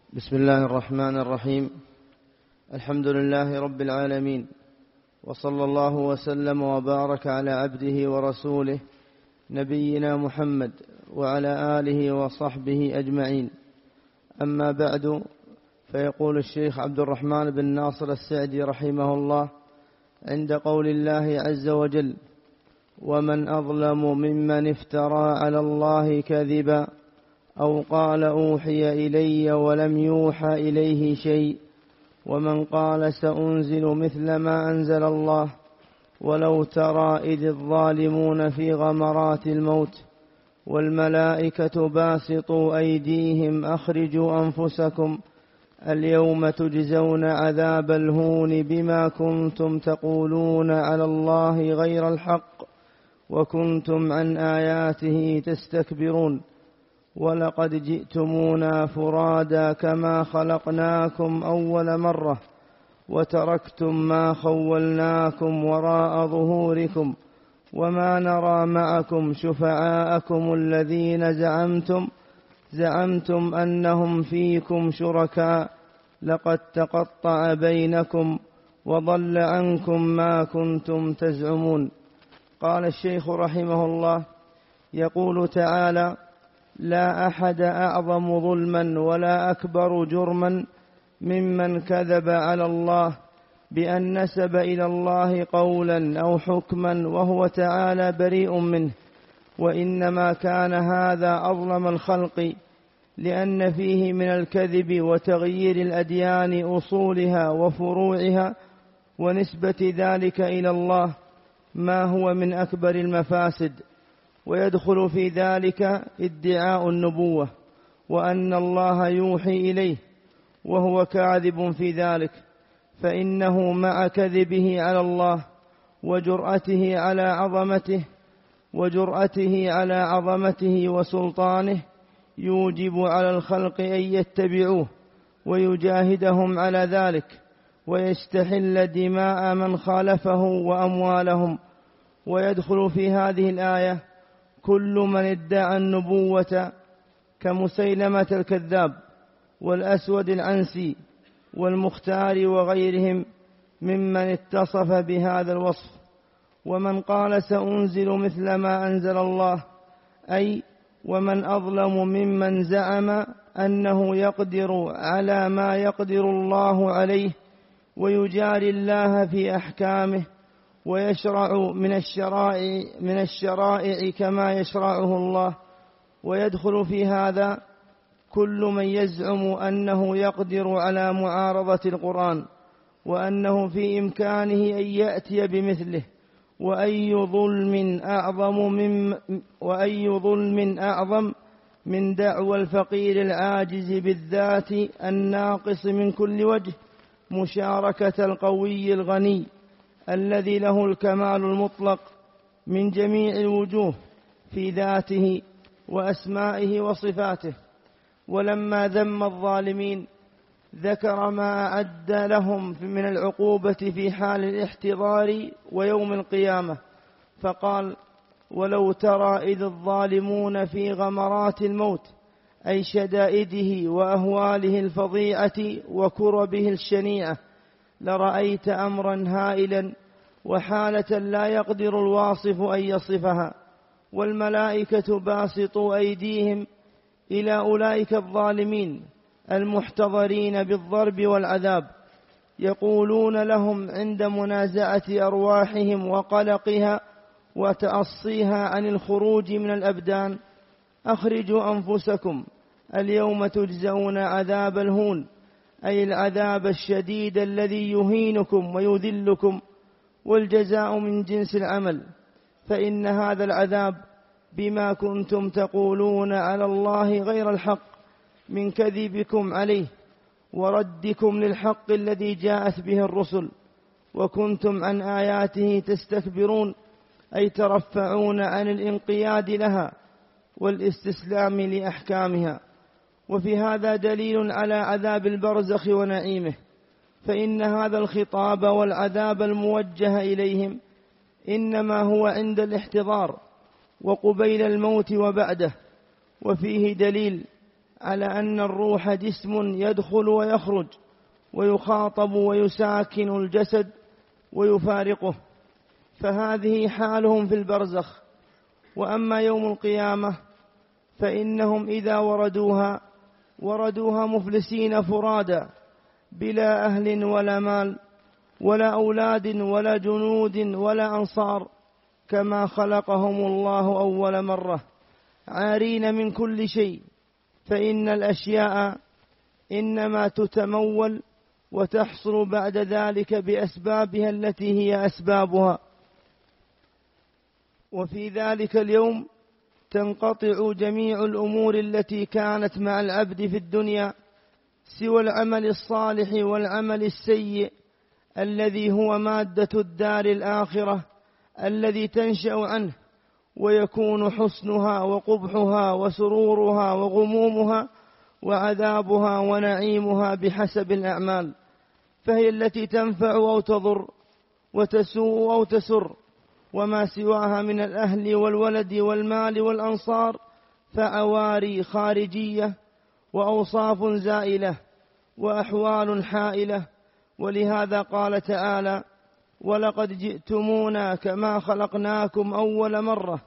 بسم الله الرحمن الرحيم. الحمد لله رب العالمين، وصلى الله وسلم وبارك على عبده ورسوله نبينا محمد وعلى آله وصحبه أجمعين. أما بعد، فيقول الشيخ عبد الرحمن بن ناصر السعدي رحمه الله عند قول الله عز وجل: ومن أظلم ممن افترى على الله كذبا أو قال أوحي إلي ولم يوحى إليه شيء، ومن قال سأنزل مثل ما أنزل الله، ولو ترى إذ الظالمون في غمرات الموت والملائكة باسطوا أيديهم أخرجوا أنفسكم اليوم تجزون عذاب الهون بما كنتم تقولون على الله غير الحق وكنتم عن آياته تستكبرون، ولقد جئتمونا فرادا كما خلقناكم أول مرة وتركتم ما خولناكم وراء ظهوركم وما نرى معكم شفعاءكم الذين زعمتم أنهم فيكم شركاء، لقد تقطع بينكم وضل عنكم ما كنتم تزعمون. قال الشيخ رحمه الله: يقول تعالى: لا أحد أعظم ظلما ولا أكبر جرما ممن كذب على الله بأن نسب إلى الله قولا أو حكما وهو تعالى بريء منه، وإنما كان هذا أظلم الخلق، لأن فيه من الكذب وتغيير الأديان أصولها وفروعها ونسبة ذلك إلى الله ما هو من أكبر المفاسد، ويدخل في ذلك ادعاء النبوة وأن الله يوحي إليه، وهو كاذب في ذلك، فإنه مع كذبه على الله وجرأته على عظمته وسلطانه يوجب على الخلق أن يتبعوه ويجاهدهم على ذلك ويستحل دماء من خالفه وأموالهم. ويدخل في هذه الآية كل من ادعى النبوة كمسيلمة الكذاب والأسود العنسي والمختار وغيرهم ممن اتصف بهذا الوصف. ومن قال سأنزل مثل ما أنزل الله، أي ومن أظلم ممن زعم أنه يقدر على ما يقدر الله عليه ويجاري الله في أحكامه ويشرع من الشرائع كما يشرعه الله. ويدخل في هذا كل من يزعم أنه يقدر على معارضة القرآن وأنه في إمكانه أن يأتي بمثله، وأي ظلم أعظم من دعوى الفقير العاجز بالذات الناقص من كل وجه مشاركة القوي الغني الذي له الكمال المطلق من جميع الوجوه في ذاته وأسمائه وصفاته. ولما ذم الظالمين ذكر ما أعد لهم من العقوبة في حال الاحتضار ويوم القيامة، فقال: ولو ترى إذ الظالمون في غمرات الموت، أي شدائده وأهواله الفظيعة وكربه الشنيعة، لرأيت أمرا هائلا وحالة لا يقدر الواصف أن يصفها، والملائكة باسطوا أيديهم إلى أولئك الظالمين المحتضرين بالضرب والعذاب، يقولون لهم عند منازعة أرواحهم وقلقها وتأصيها عن الخروج من الأبدان: أخرجوا أنفسكم اليوم تجزون عذاب الهون، أي العذاب الشديد الذي يهينكم ويذلكم، والجزاء من جنس العمل، فإن هذا العذاب بما كنتم تقولون على الله غير الحق من كذبكم عليه وردكم للحق الذي جاءت به الرسل، وكنتم عن آياته تستكبرون، أي ترفعون عن الانقياد لها والاستسلام لأحكامها. وفي هذا دليل على عذاب البرزخ ونعيمه، فإن هذا الخطاب والعذاب الموجه إليهم إنما هو عند الاحتضار وقبيل الموت وبعده. وفيه دليل على أن الروح جسم يدخل ويخرج ويخاطب ويساكن الجسد ويفارقه، فهذه حالهم في البرزخ. وأما يوم القيامة فإنهم إذا وردوها مفلسين فرادا، بلا أهل ولا مال ولا أولاد ولا جنود ولا أنصار، كما خلقهم الله أول مرة، عارين من كل شيء. فإن الأشياء إنما تتمول وتحصل بعد ذلك بأسبابها التي هي أسبابها. وفي ذلك اليوم تنقطع جميع الأمور التي كانت مع العبد في الدنيا، سوى العمل الصالح والعمل السيء الذي هو مادة الدار الآخرة الذي تنشأ عنه، ويكون حسنها وقبحها وسرورها وغمومها وعذابها ونعيمها بحسب الأعمال، فهي التي تنفع أو تضر وتسوء أو تسر. وما سواها من الأهل والولد والمال والأنصار فعواري خارجية وأوصاف زائلة وأحوال حائلة. ولهذا قال تعالى: ولقد جئتمونا كما خلقناكم أول مرة،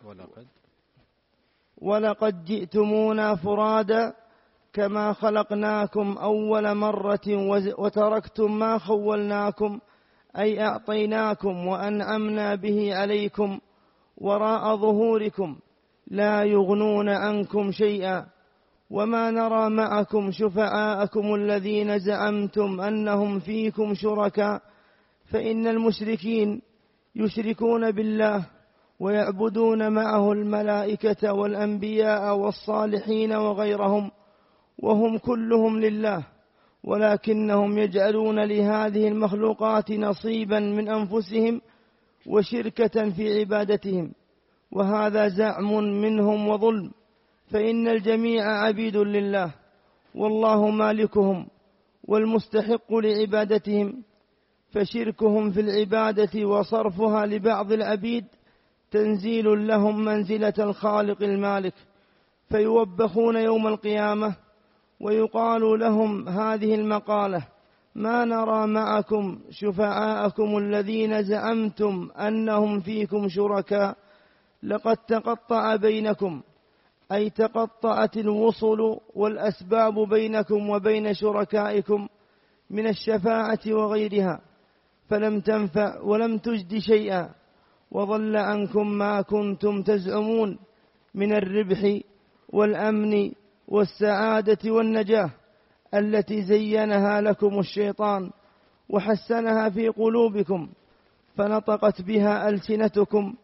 ولقد جئتمونا فرادا كما خلقناكم أول مرة وتركتم ما خولناكم، أي أعطيناكم وأنعمنا به عليكم وراء ظهوركم، لا يغنون عنكم شيئا، وما نرى معكم شفعاءكم الذين زعمتم أنهم فيكم شركاء. فإن المشركين يشركون بالله ويعبدون معه الملائكة والأنبياء والصالحين وغيرهم، وهم كلهم لله، ولكنهم يجعلون لهذه المخلوقات نصيبا من أنفسهم وشركة في عبادتهم، وهذا زعم منهم وظلم. فإن الجميع عبيد لله، والله مالكهم والمستحق لعبادتهم، فشركهم في العبادة وصرفها لبعض العبيد تنزيل لهم منزلة الخالق المالك، فيوبخون يوم القيامة ويقال لهم هذه المقالة: ما نرى معكم شفعاءكم الذين زعمتم أنهم فيكم شركاء، لقد تقطع بينكم، أي تقطعت الوصل والأسباب بينكم وبين شركائكم من الشفاعة وغيرها، فلم تنفع ولم تجد شيئا، وضل عنكم ما كنتم تزعمون من الربح والأمن والسعادة والنجاة التي زينها لكم الشيطان وحسنها في قلوبكم، فنطقت بها ألسنتكم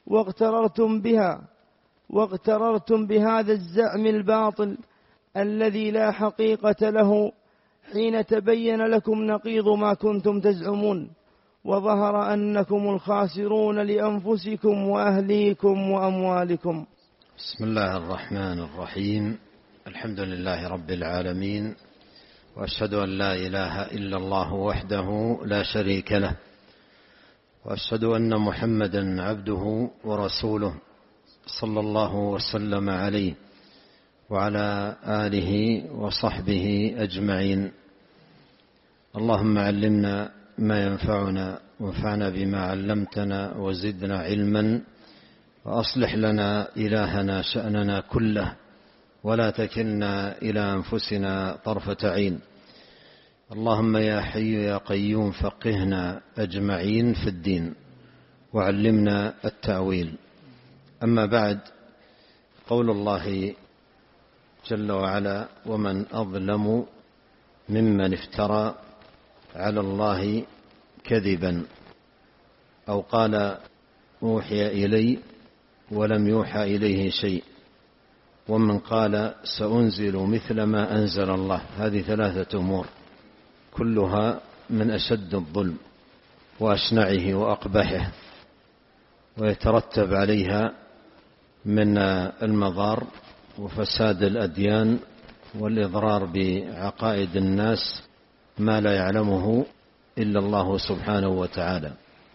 واغتررتم بهذا الزعم الباطل الذي لا حقيقة له، حين تبين لكم نقيض ما كنتم تزعمون، وظهر أنكم الخاسرون لأنفسكم وأهليكم وأموالكم. بسم الله الرحمن الرحيم. الحمد لله رب العالمين، وأشهد أن لا إله إلا الله وحده لا شريك له، وأشهد أن محمدا عبده ورسوله صلى الله وسلم عليه وعلى آله وصحبه أجمعين. اللهم علمنا ما ينفعنا وانفعنا بما علمتنا وزدنا علما، وأصلح لنا إلهنا شأننا كله، ولا تكلنا إلى أنفسنا طرفة عين. اللهم يا حي يا قيوم فقهنا أجمعين في الدين، وعلمنا التأويل. أما بعد، قول الله جل وعلا: ومن أظلم ممن افترى على الله كذبا، أو قال أوحي إلي ولم يوحى إليه شيء، ومن قال سأنزل مثل ما أنزل الله. هذه ثلاثة أمور كلها من أشد الظلم وأشنعه وأقبحه، ويترتب عليها من المضار وفساد الأديان والإضرار بعقائد الناس ما لا يعلمه إلا الله سبحانه وتعالى.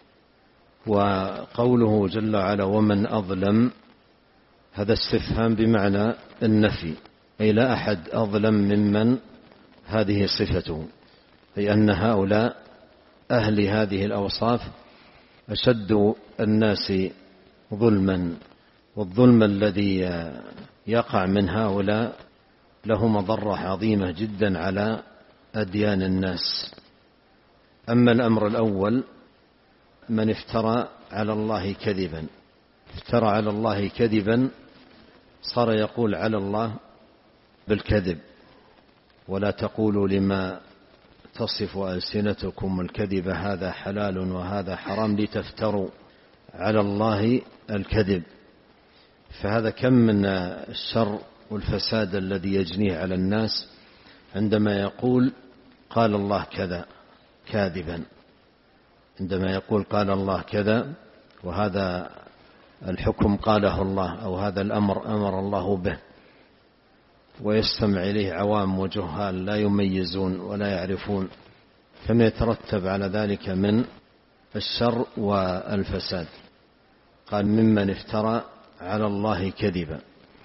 وقوله جل وعلا: ومن أظلم، هذا استفهام بمعنى النفي، أي لا أحد أظلم ممن هذه صفته، أي أن هؤلاء أهل هذه الأوصاف أشد الناس ظلما، والظلم الذي يقع من هؤلاء له مضرة عظيمة جدا على أديان الناس. أما الأمر الأول، من افترى على الله كذبا، افترى على الله كذبا صار يقول على الله بالكذب، ولا تقولوا لما تصف ألسنتكم الكذب هذا حلال وهذا حرام لتفتروا على الله الكذب. فهذا كم من الشر والفساد الذي يجنيه على الناس عندما يقول قال الله كذا كاذبا، عندما يقول قال الله كذا وهذا الحكم قاله الله أو هذا الأمر أمر الله به، ويستمع إليه عوام وجهال لا يميزون ولا يعرفون، كما يترتب على ذلك من الشر والفساد. قال ممن افترى على الله كذبا.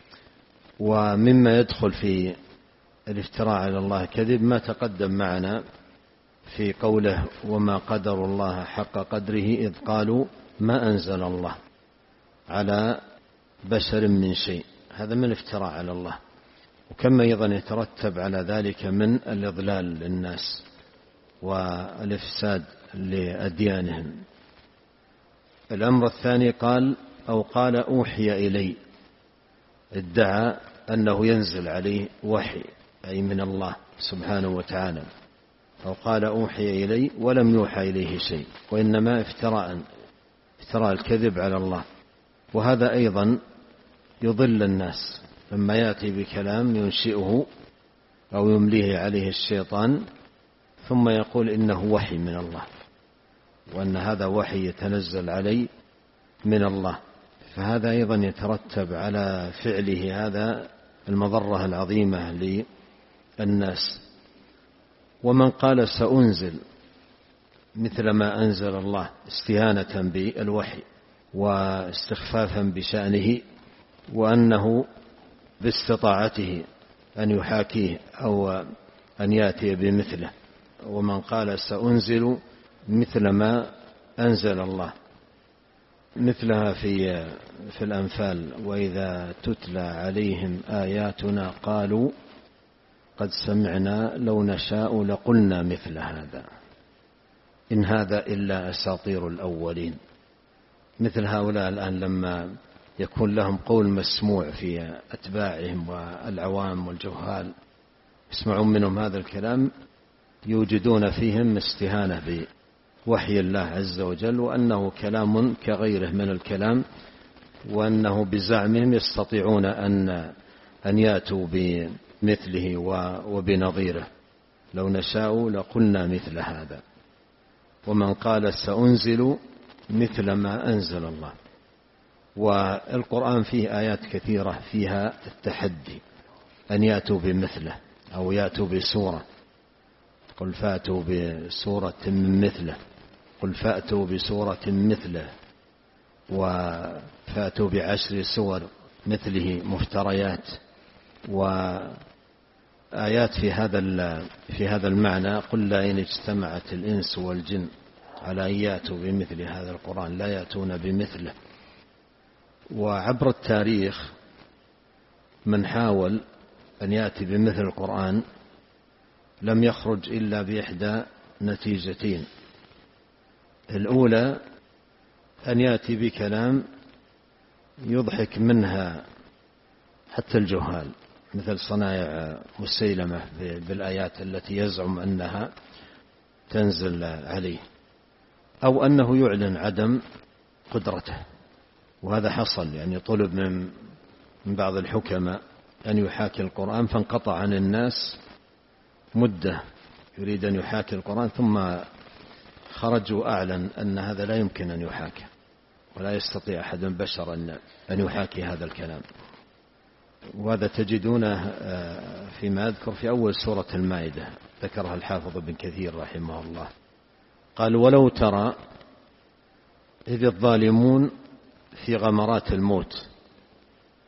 ومما يدخل في الافتراء على الله كذب ما تقدم معنا في قوله وما قدر الله حق قدره إذ قالوا ما أنزل الله على بشر من شيء، هذا من الافتراء على الله. وكما أيضا يترتب على ذلك من الإضلال للناس والإفساد لأديانهم. الأمر الثاني قال أو قال أوحي إلي، ادعى أنه ينزل عليه وحي أي من الله سبحانه وتعالى، أو قال أوحي إلي ولم يوحى إليه شيء، وإنما افتراء الكذب على الله. وهذا أيضا يضل الناس لما يأتي بكلام ينشئه أو يمليه عليه الشيطان ثم يقول إنه وحي من الله، وأن هذا وحي يتنزل علي من الله، فهذا أيضا يترتب على فعله هذا المضرة العظيمة للناس. ومن قال سأنزل مثل ما أنزل الله استهانة بالوحي واستخفافا بشأنه وأنه باستطاعته أن يحاكيه أو أن يأتي بمثله. ومن قال سأنزل مثل ما أنزل الله، مثلها في الأنفال وإذا تتلى عليهم آياتنا قالوا قد سمعنا لو نشاء لقلنا مثل هذا إن هذا إلا أساطير الأولين. مثل هؤلاء الآن لما يكون لهم قول مسموع في أتباعهم والعوام والجهال، يسمعون منهم هذا الكلام يوجدون فيهم استهانة بوحي الله عز وجل، وأنه كلام كغيره من الكلام، وأنه بزعمهم يستطيعون أن يأتوا بمثله وبنظيره، لو نشاء لقلنا مثل هذا. ومن قال سأنزل مثل ما أنزل الله. والقرآن فيه آيات كثيرة فيها التحدي أن يأتوا بمثله أو يأتوا بسورة، قل فأتوا بسورة مثله، قل فأتوا بسورة مثله، وفأتوا ب10 سور مثله مفتريات. وآيات في هذا المعنى قل لا إن اجتمعت الإنس والجن على أن يأتوا بمثل هذا القرآن لا يأتون بمثله. وعبر التاريخ من حاول أن يأتي بمثل القرآن لم يخرج إلا بإحدى نتيجتين: الأولى أن يأتي بكلام يضحك منها حتى الجهال، مثل صنائع مسيلمة بالآيات التي يزعم أنها تنزل عليه، أو أنه يعلن عدم قدرته. وهذا حصل، يعني طلب من بعض الحكماء أن يحاكي القرآن فانقطع عن الناس مدة يريد أن يحاكي القرآن، ثم خرج وأعلن أن هذا لا يمكن أن يحاكي ولا يستطيع أحد بشر أن يحاكي هذا الكلام. وهذا تجدونه فيما أذكر في أول سورة المائدة، ذكرها الحافظ ابن كثير رحمه الله، قال ولو ترى إذ الظالمون في غمرات الموت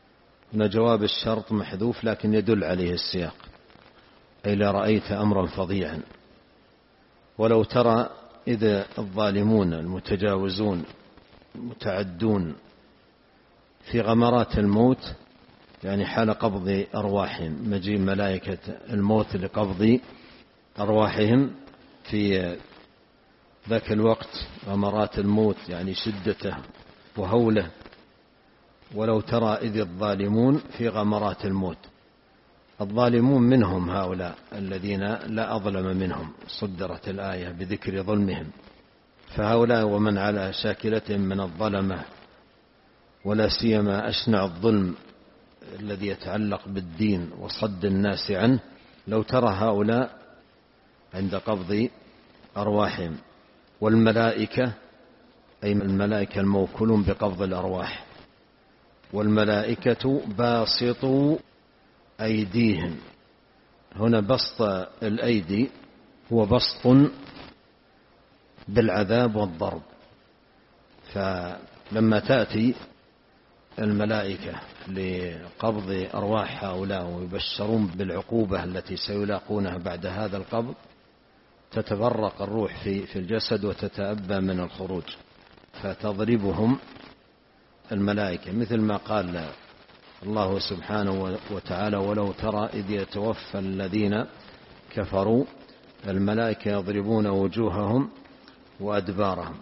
أن جواب الشرط محذوف لكن يدل عليه السياق، أي لرأيت أمرا فظيعا. ولو ترى إذا الظالمون المتجاوزون المتعدون في غمرات الموت، يعني حال قبض أرواحهم، مجيء ملائكة الموت لقبض أرواحهم في ذاك الوقت، غمرات الموت يعني شدته وهوله. ولو ترى إذ الظالمون في غمرات الموت، الظالمون منهم هؤلاء الذين لا أظلم منهم، صدرت الآية بذكر ظلمهم، فهؤلاء ومن على شاكلتهم من الظلمة، ولا سيما أشنع الظلم الذي يتعلق بالدين وصد الناس عنه، لو ترى هؤلاء عند قبض أرواحهم. والملائكة أي الملائكة الموكولون بقبض الأرواح، والملائكة باسطوا أيديهم. هنا بسط الأيدي هو بسط بالعذاب والضرب، فلما تأتي الملائكة لقبض أرواح هؤلاء ويبشرون بالعقوبة التي سيلاقونها بعد هذا القبض، تتفرق الروح في الجسد وتتأبى من الخروج، فتضربهم الملائكة، مثل ما قال الله سبحانه وتعالى: ولو ترى إذ يتوفى الذين كفروا الملائكة يضربون وجوههم وأدبارهم.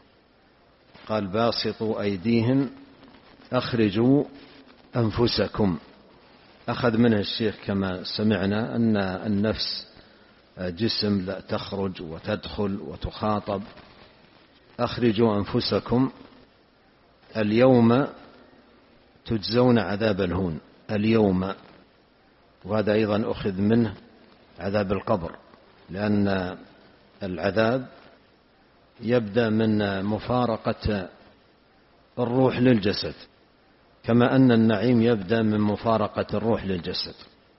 قال: باسطوا أيديهم أخرجوا أنفسكم. أخذ منه الشيخ كما سمعنا أن النفس جسم لا تخرج وتدخل وتخاطب. أخرجوا أنفسكم اليوم تجزون عذاب الهون. اليوم، وهذا أيضا أخذ منه عذاب القبر، لأن العذاب يبدأ من مفارقة الروح للجسد، كما أن النعيم يبدأ من مفارقة الروح للجسد.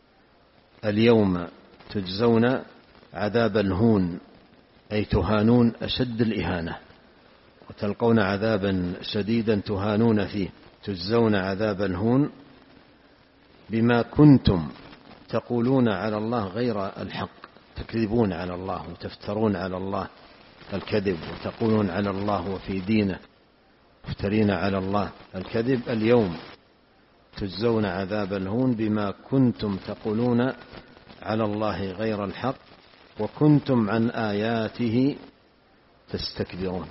اليوم تجزون عذاب الهون، أي تهانون أشد الإهانة، وتلقون عذابا شديدا تهانون فيه. تجزون عذاب الهون بما كنتم تقولون على الله غير الحق، تكذبون على الله وتفترون على الله الكذب، وتقولون على الله وفي دينه مفترين على الله الكذب. اليوم تجزون عذاب الهون بما كنتم تقولون على الله غير الحق وكنتم عن آياته تستكبرون.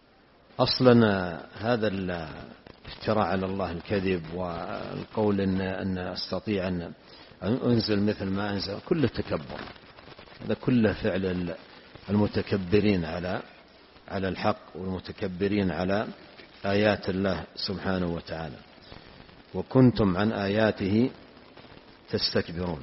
أصلا هذا الافتراء على الله الكذب والقول أن أستطيع أن أنزل مثل ما أنزل، كله تكبر، هذا كله فعل المتكبرين على الحق والمتكبرين على آيات الله سبحانه وتعالى. وكنتم عن آياته تستكبرون.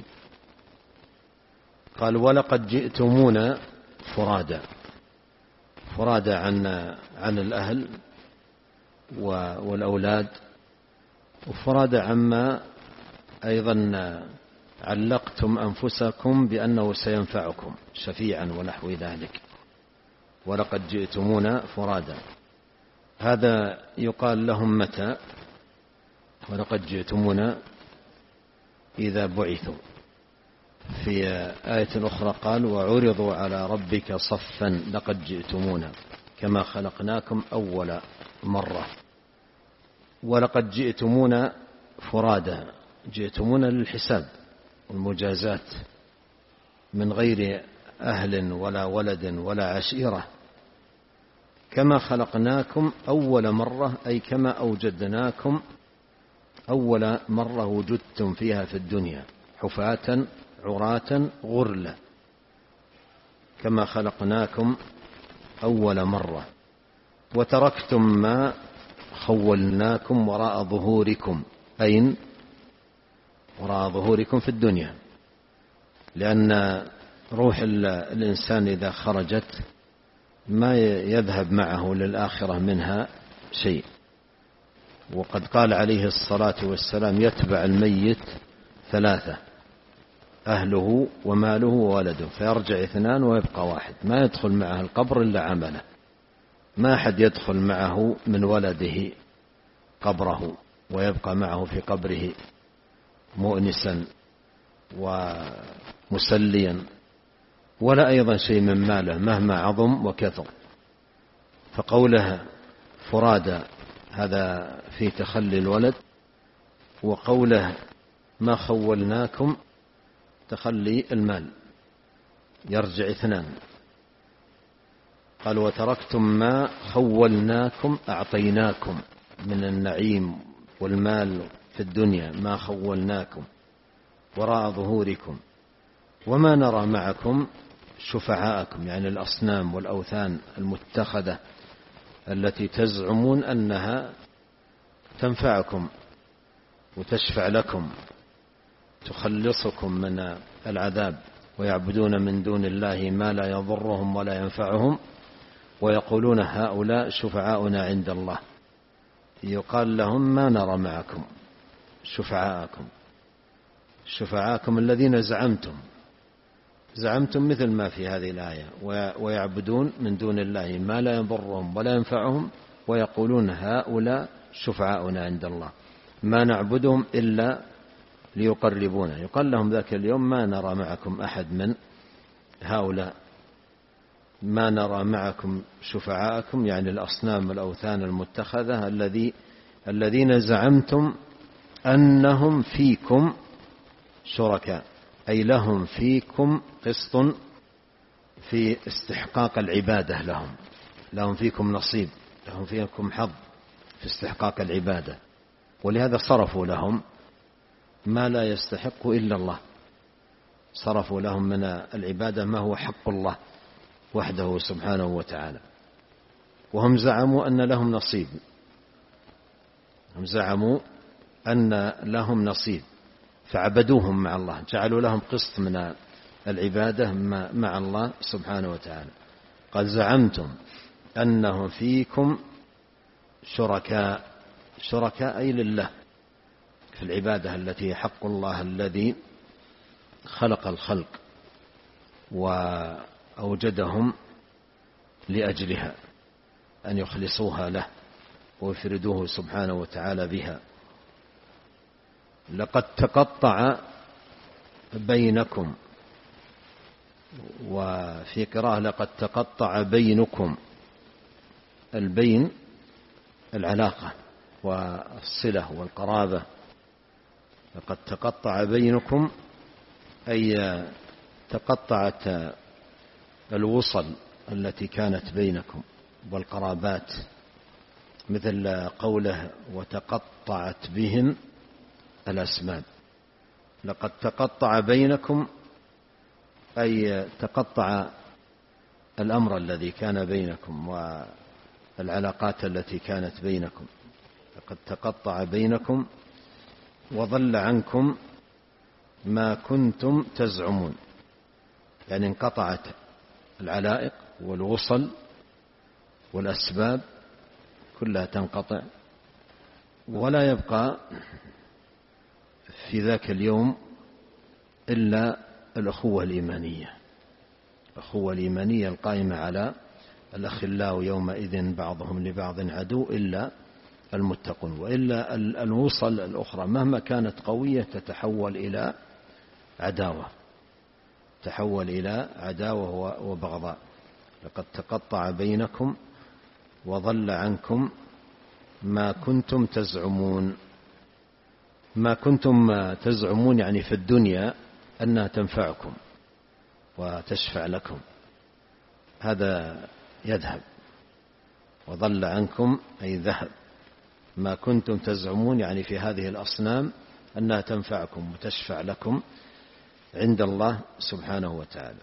قال: ولقد جئتمونا فرادا. فرادا عن الأهل والأولاد، وفرادا عما أيضا علقتم أنفسكم بأنه سينفعكم شفيعا ونحو ذلك. ولقد جئتمونا فرادا، هذا يقال لهم متى؟ ولقد جئتمونا إذا بعثوا. في آية أخرى قال: وعرضوا على ربك صفا لقد جئتمونا كما خلقناكم أول مرة. ولقد جئتمونا فرادا، جئتمونا للحساب والمجازات من غير أهل ولا ولد ولا عشيرة، كما خلقناكم أول مرة، أي كما أوجدناكم أول مرة وجدتم فيها في الدنيا، حفاة عراة غرلا، كما خلقناكم أول مرة. وتركتم ما خولناكم وراء ظهوركم، أين؟ وراء ظهوركم في الدنيا، لأن روح الإنسان إذا خرجت ما يذهب معه للآخرة منها شيء. وقد قال عليه الصلاة والسلام: يتبع الميت ثلاثة: أهله وماله وولده، فيرجع اثنان ويبقى واحد، ما يدخل معه القبر إلا عمله، ما أحد يدخل معه من ولده قبره ويبقى معه في قبره مؤنسا ومسليا، ولا أيضا شيء من ماله مهما عظم وكثر. فقوله فرادى هذا في تخلي الولد، وقوله ما خولناكم تخلي المال، يرجع اثنان. قال وتركتم ما خولناكم أعطيناكم من النعيم والمال في الدنيا، ما خولناكم وراء ظهوركم، وما نرى معكم شفعاءكم، يعني الأصنام والأوثان المتخذة التي تزعمون أنها تنفعكم وتشفع لكم تخلصكم من العذاب، ويعبدون من دون الله ما لا يضرهم ولا ينفعهم، ويقولون هؤلاء شفعاؤنا عند الله. يقال لهم ما نرى معكم شفعاءكم الذين زعمتم مثل ما في هذه الآية، ويعبدون من دون الله ما لا يضرهم ولا ينفعهم، ويقولون هؤلاء شفعاؤنا عند الله ما نعبدهم إلا ليقربونا. يقال لهم ذاك اليوم ما نرى معكم أحد من هؤلاء، ما نرى معكم شفعاءكم، يعني الأصنام والأوثان المتخذة الذين زعمتم أنهم فيكم شركاء، أي لهم فيكم قسط في استحقاق العبادة، لهم فيكم نصيب، لهم فيكم حظ في استحقاق العبادة، ولهذا صرفوا لهم ما لا يستحق إلا الله، صرفوا لهم من العبادة ما هو حق الله وحده سبحانه وتعالى. وهم زعموا أن لهم نصيب، هم زعموا أن لهم نصيب فعبدوهم مع الله، جعلوا لهم قسط من العبادة مع الله سبحانه وتعالى. قال زعمتم أنهم فيكم شركاء أي لله في العبادة التي حق الله الذي خلق الخلق وأوجدهم لأجلها، أن يخلصوها له ويفردوه سبحانه وتعالى بها. لقد تقطع بينكم، وفي قراءة لقد تقطع بينكم، البين العلاقة والصلة والقرابة. لقد تقطع بينكم أي تقطعت الوصل التي كانت بينكم والقرابات، مثل قوله وتقطعت بهم الأسباب. لقد تقطع بينكم أي تقطع الأمر الذي كان بينكم والعلاقات التي كانت بينكم. لقد تقطع بينكم وضل عنكم ما كنتم تزعمون، يعني انقطعت العلائق والوصل والأسباب كلها تنقطع، ولا يبقى في ذاك اليوم إلا الأخوة الإيمانية، الأخوة الإيمانية القائمة على الأخلاء يومئذ بعضهم لبعض عدو إلا المتقون، وإلا الوصل الأخرى مهما كانت قوية تتحول إلى عداوة وبغضاء. لقد تقطع بينكم وضل عنكم ما كنتم تزعمون. ما كنتم تزعمون يعني في الدنيا أنها تنفعكم وتشفع لكم، هذا يذهب. وضل عنكم أي ذهب. ما كنتم تزعمون يعني في هذه الأصنام أنها تنفعكم وتشفع لكم عند الله سبحانه وتعالى.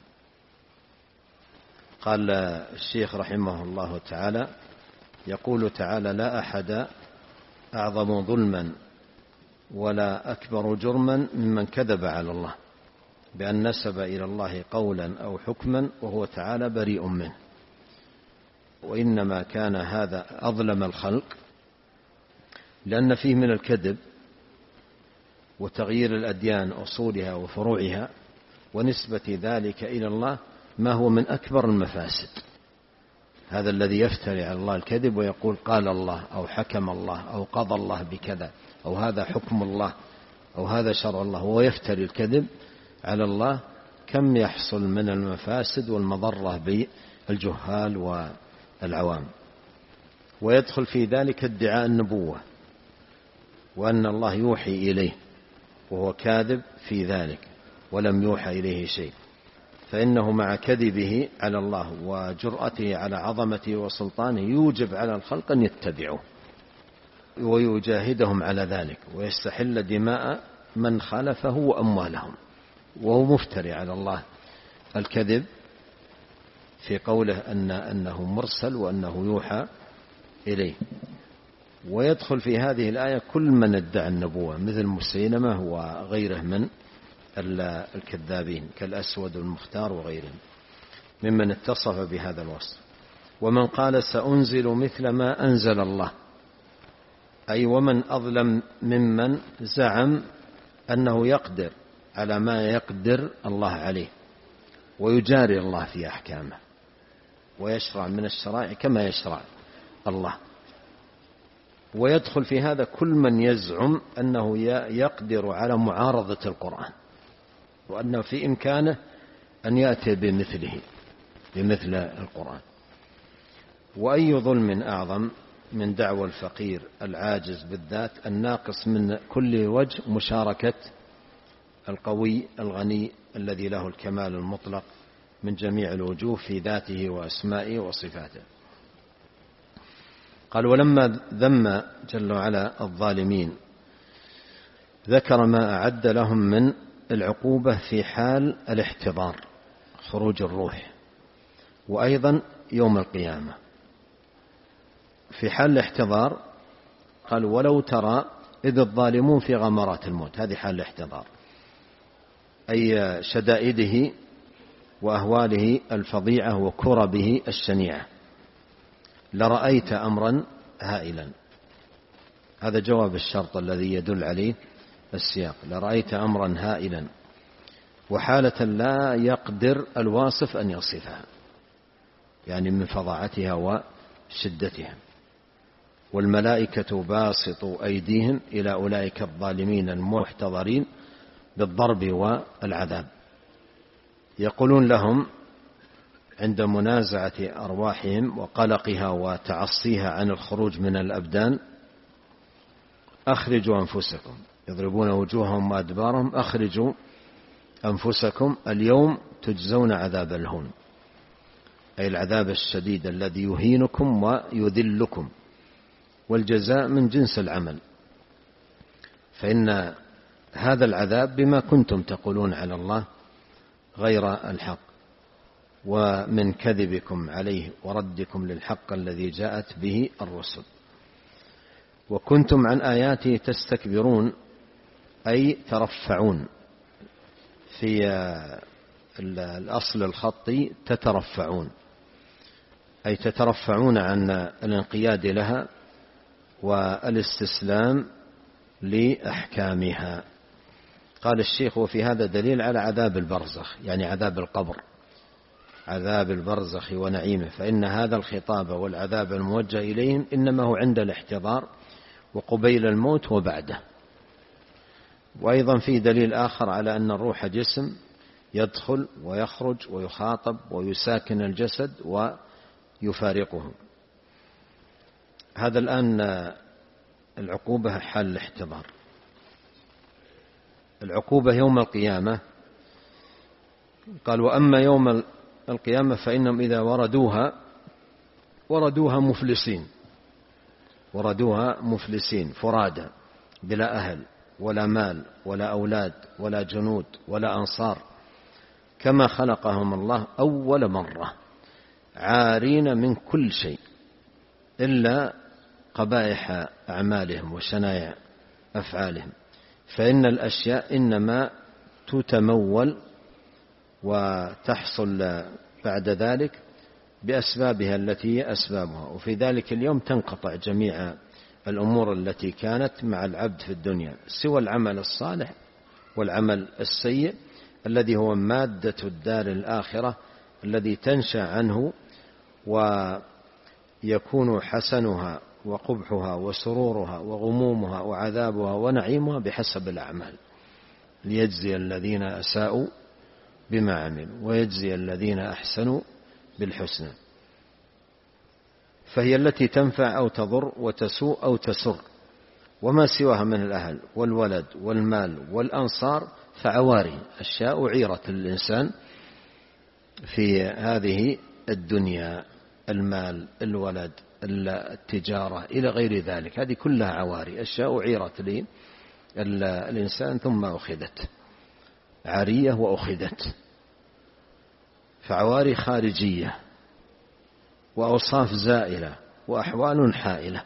قال الشيخ رحمه الله تعالى يقول تعالى لا أحد أعظم ظلما ولا أكبر جرما ممن كذب على الله بأن نسب إلى الله قولا أو حكما وهو تعالى بريء منه. وإنما كان هذا أظلم الخلق لأن فيه من الكذب وتغيير الأديان أصولها وفروعها ونسبة ذلك إلى الله ما هو من أكبر المفاسد. هذا الذي يفتري على الله الكذب ويقول قال الله أو حكم الله أو قضى الله بكذا أو هذا حكم الله أو هذا شرع الله وهو يفتري الكذب على الله، كم يحصل من المفاسد والمضرة بالجهال والعوام. ويدخل في ذلك ادعاء النبوة وأن الله يوحي إليه وهو كاذب في ذلك ولم يوحى إليه شيء، فإنه مع كذبه على الله وجرأته على عظمته وسلطانه يوجب على الخلق أن يتبعوه ويجاهدهم على ذلك ويستحل دماء من خالفه وأموالهم، وهو مفتري على الله الكذب في قوله أنه مرسل وأنه يوحى إليه. ويدخل في هذه الآية كل من ادعى النبوة مثل مسيلمة وغيره من الكذابين كالأسود المختار وغيرهم ممن اتصف بهذا الوصف. ومن قال سأنزل مثل ما أنزل الله، أي ومن أظلم ممن زعم أنه يقدر على ما يقدر الله عليه ويجاري الله في أحكامه ويشرع من الشرائع كما يشرع الله. ويدخل في هذا كل من يزعم أنه يقدر على معارضة القرآن وأنه في إمكانه أن يأتي بمثل القرآن. وأي ظلم أعظم من دعوى الفقير العاجز بالذات الناقص من كل وجه مشاركة القوي الغني الذي له الكمال المطلق من جميع الوجوه في ذاته وأسمائه وصفاته. قال ولما ذم جل وعلا الظالمين ذكر ما أعد لهم من العقوبة في حال الاحتضار خروج الروح، وأيضا يوم القيامة. في حال الاحتضار قال ولو ترى إذ الظالمون في غمرات الموت، هذه حال الاحتضار أي شدائده وأهواله الفظيعة وكربه الشنيعة. لرأيت أمرا هائلا، هذا جواب الشرط الذي يدل عليه السياق، لرأيت أمرا هائلا، وحالة لا يقدر الواصف أن يصفها، يعني من فظاعتها وشدتها. والملائكة باسطوا أيديهم إلى أولئك الظالمين المحتضرين بالضرب والعذاب، يقولون لهم عند منازعة أرواحهم وقلقها وتعصيها عن الخروج من الأبدان أخرجوا أنفسكم، يضربون وجوههم وأدبارهم، أخرجوا أنفسكم اليوم تجزون عذاب الهون، أي العذاب الشديد الذي يهينكم ويذلكم، والجزاء من جنس العمل، فإن هذا العذاب بما كنتم تقولون على الله غير الحق ومن كذبكم عليه وردكم للحق الذي جاءت به الرسل، وكنتم عن آياته تستكبرون أي ترفعون، في الأصل الخطي تترفعون، أي تترفعون عن الانقياد لها والاستسلام لأحكامها. قال الشيخ وفي هذا دليل على عذاب البرزخ، يعني عذاب القبر، عذاب البرزخ ونعيمه، فإن هذا الخطاب والعذاب الموجه إليهم إنما هو عند الاحتضار وقبيل الموت وبعده. وأيضا في دليل آخر على أن الروح جسم يدخل ويخرج ويخاطب ويساكن الجسد ويفارقه. هذا الآن العقوبة حال الاحتضار. العقوبة يوم القيامة قال وأما يوم القيامة فإنهم إذا وردوها مفلسين فرادى بلا أهل ولا مال ولا أولاد ولا جنود ولا أنصار، كما خلقهم الله أول مرة، عارين من كل شيء إلا قبائح أعمالهم وشنايع أفعالهم، فإن الأشياء إنما تتمول وتحصل بعد ذلك بأسبابها التي هي أسبابها، وفي ذلك اليوم تنقطع جميع الأمور التي كانت مع العبد في الدنيا سوى العمل الصالح والعمل السيء الذي هو مادة الدار الآخرة الذي تنشأ عنه ويكون حسنها وقبحها وسرورها وغمومها وعذابها ونعيمها بحسب الأعمال. ليجزي الذين أساءوا بما عملوا ويجزي الذين أحسنوا بالحسنى. فهي التي تنفع أو تضر وتسوء أو تسر، وما سواها من الأهل والولد والمال والأنصار فعواري، أشياء عيرة للإنسان في هذه الدنيا، المال، الولد، التجارة إلى غير ذلك، هذه كلها عواري، أشياء عيرت للإنسان ثم أخذت، عارية وأخذت، فعواري خارجية وأوصاف زائلة وأحوال حائلة.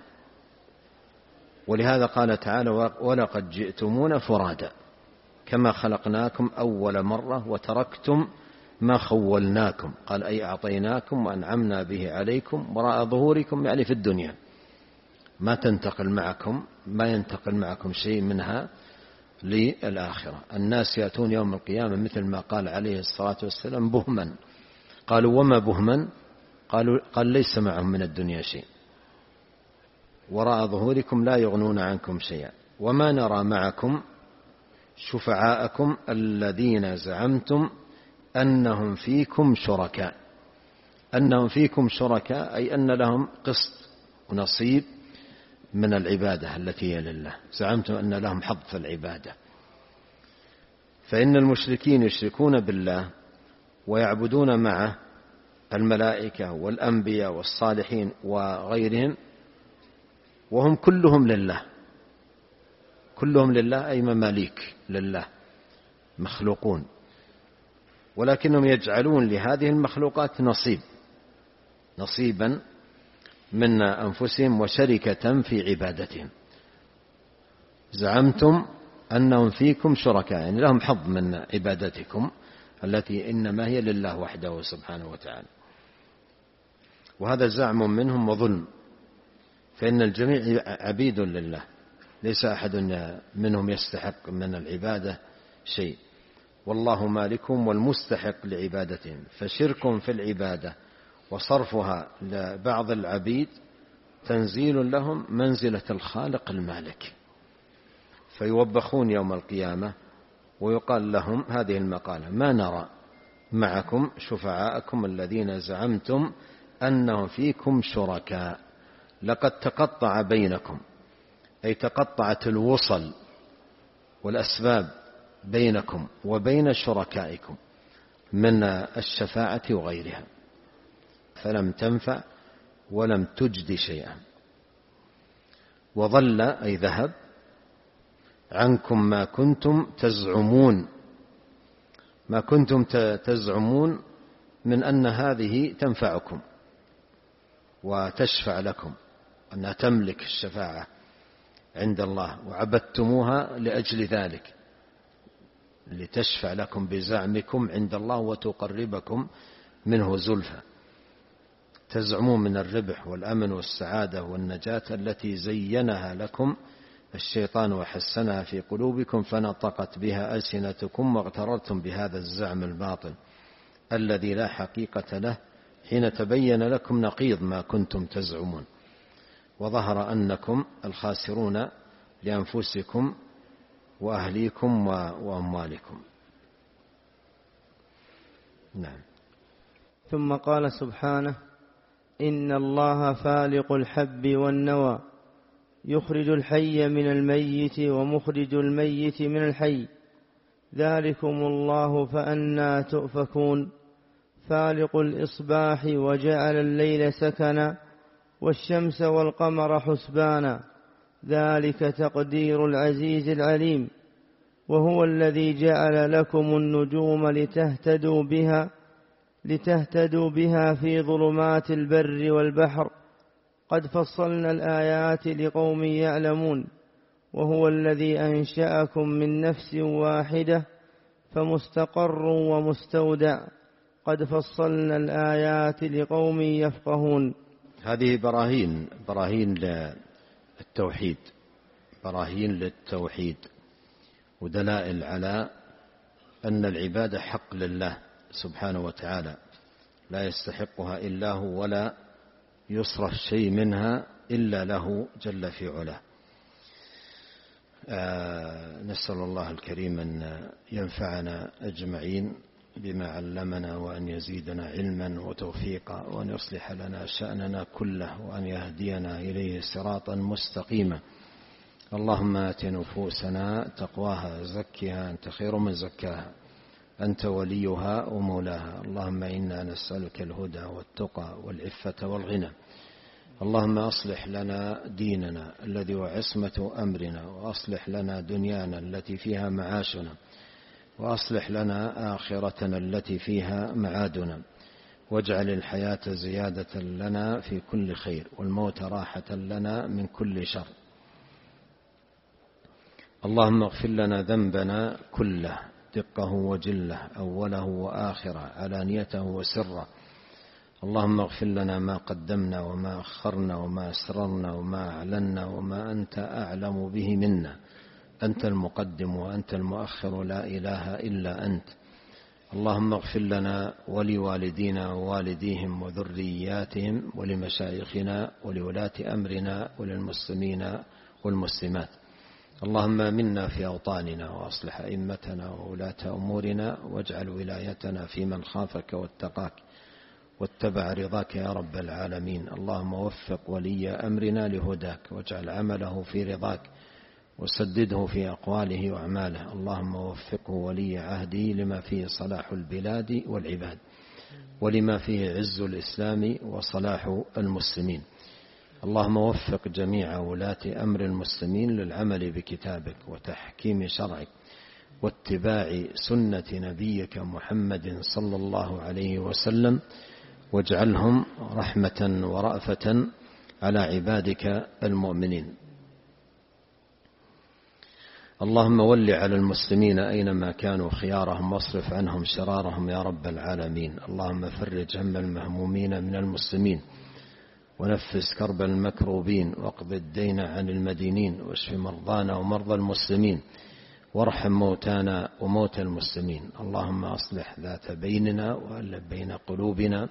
ولهذا قال تعالى: ولقد جئتمونا فرادا كما خلقناكم أول مرة وتركتم ما خولناكم، قال أي أعطيناكم وأنعمنا به عليكم وراء ظهوركم، يعني في الدنيا ما ينتقل معكم شيء منها للآخرة. الناس يأتون يوم القيامة مثل ما قال عليه الصلاة والسلام بهما. قالوا: وما بهما؟ قال: ليس معهم من الدنيا شيء، وراء ظهوركم لا يغنون عنكم شيئا، وما نرى معكم شفعاءكم الذين زعمتم أنهم فيكم شركاء. أنهم فيكم شركاء أي أن لهم قسط ونصيب من العبادة التي هي لله، زعمتم أن لهم حظ في العبادة. فإن المشركين يشركون بالله ويعبدون معه الملائكة والأنبياء والصالحين وغيرهم، وهم كلهم لله، كلهم لله أي مماليك لله، مخلوقون، ولكنهم يجعلون لهذه المخلوقات نصيبا من أنفسهم وشركة في عبادتهم. زعمتم أنهم فيكم شركاء، يعني لهم حظ من عبادتكم التي إنما هي لله وحده سبحانه وتعالى. وهذا زعم منهم وظلم، فإن الجميع عبيد لله، ليس أحد منهم يستحق من العبادة شيء، والله مالكهم والمستحق لعبادتهم. فشرك في العبادة وصرفها لبعض العبيد تنزيل لهم منزلة الخالق المالك، فيوبخون يوم القيامة ويقال لهم هذه المقالة: ما نرى معكم شفعاءكم الذين زعمتم أنهم فيكم شركاء، لقد تقطع بينكم، أي تقطعت الوصل والأسباب بينكم وبين شركائكم من الشفاعة وغيرها، فلم تنفع ولم تجد شيئا. وضل أي ذهب عنكم ما كنتم تزعمون، ما كنتم تزعمون من أن هذه تنفعكم وتشفع لكم، أنها تملك الشفاعة عند الله، وعبدتموها لأجل ذلك، لتشفع لكم بزعمكم عند الله وتقربكم منه زلفى. تزعمون من الربح والأمن والسعادة والنجاة التي زينها لكم الشيطان وحسنها في قلوبكم، فنطقت بها ألسنتكم واغتررتم بهذا الزعم الباطل الذي لا حقيقة له، حين تبين لكم نقيض ما كنتم تزعمون، وظهر أنكم الخاسرون لأنفسكم وأهليكم وأموالكم. نعم. ثم قال سبحانه: إن الله فالق الحب والنوى، يخرج الحي من الميت ومخرج الميت من الحي، ذلكم الله فأنى تؤفكون. فالق الإصباح وجعل الليل سكنا والشمس والقمر حسبانا، ذلك تقدير العزيز العليم. وهو الذي جعل لكم النجوم لتهتدوا بها في ظلمات البر والبحر، قد فصلنا الآيات لقوم يعلمون. وهو الذي أنشأكم من نفس واحدة فمستقر ومستودع، قد فصلنا الآيات لقوم يفقهون. هذه براهين للتوحيد، براهين للتوحيد ودلائل على أن العبادة حق لله سبحانه وتعالى، لا يستحقها إلا هو، ولا يصرف شيء منها إلا له جل في علاه. نسأل الله الكريم أن ينفعنا أجمعين بما علمنا، وأن يزيدنا علما وتوفيقا، وأن يصلح لنا شأننا كله، وأن يهدينا إليه صراطا مستقيما. اللهم آت نفوسنا تقواها، زكها أنت خير من زكاها، أنت وليها ومولاها. اللهم إنا نسألك الهدى والتقى والعفة والغنى. اللهم أصلح لنا ديننا الذي هو عصمة أمرنا، وأصلح لنا دنيانا التي فيها معاشنا، وأصلح لنا آخرتنا التي فيها معادنا، واجعل الحياة زيادة لنا في كل خير، والموت راحة لنا من كل شر. اللهم اغفر لنا ذنبنا كله، دقه وجله، أوله وآخره، علانيته وسره. اللهم اغفر لنا ما قدمنا وما أخرنا وما أسررنا وما أعلنا وما أنت أعلم به منا. أنت المقدم وأنت المؤخر، لا إله إلا أنت. اللهم اغفر لنا ولوالدينا ووالديهم وذرياتهم، ولمشايخنا ولولاة أمرنا، وللمسلمين والمسلمات. اللهم آمنا في أوطاننا، وأصلح أئمتنا وولاة أمورنا، واجعل ولايتنا في من خافك واتقاك واتبع رضاك يا رب العالمين. اللهم وفق ولي أمرنا لهداك، واجعل عمله في رضاك، وسدده في أقواله وأعماله. اللهم وفقه ولي عهده لما فيه صلاح البلاد والعباد، ولما فيه عز الإسلام وصلاح المسلمين. اللهم وفق جميع ولاة أمر المسلمين للعمل بكتابك وتحكيم شرعك واتباع سنة نبيك محمد صلى الله عليه وسلم، واجعلهم رحمة ورأفة على عبادك المؤمنين. اللهم ول على المسلمين أينما كانوا خيارهم، واصرف عنهم شرارهم يا رب العالمين. اللهم فرج هم المهمومين من المسلمين، ونفس كرب المكروبين، واقض الدين عن المدينين، واشف مرضانا ومرضى المسلمين، وارحم موتانا وموتى المسلمين. اللهم أصلح ذات بيننا، وألف بين قلوبنا،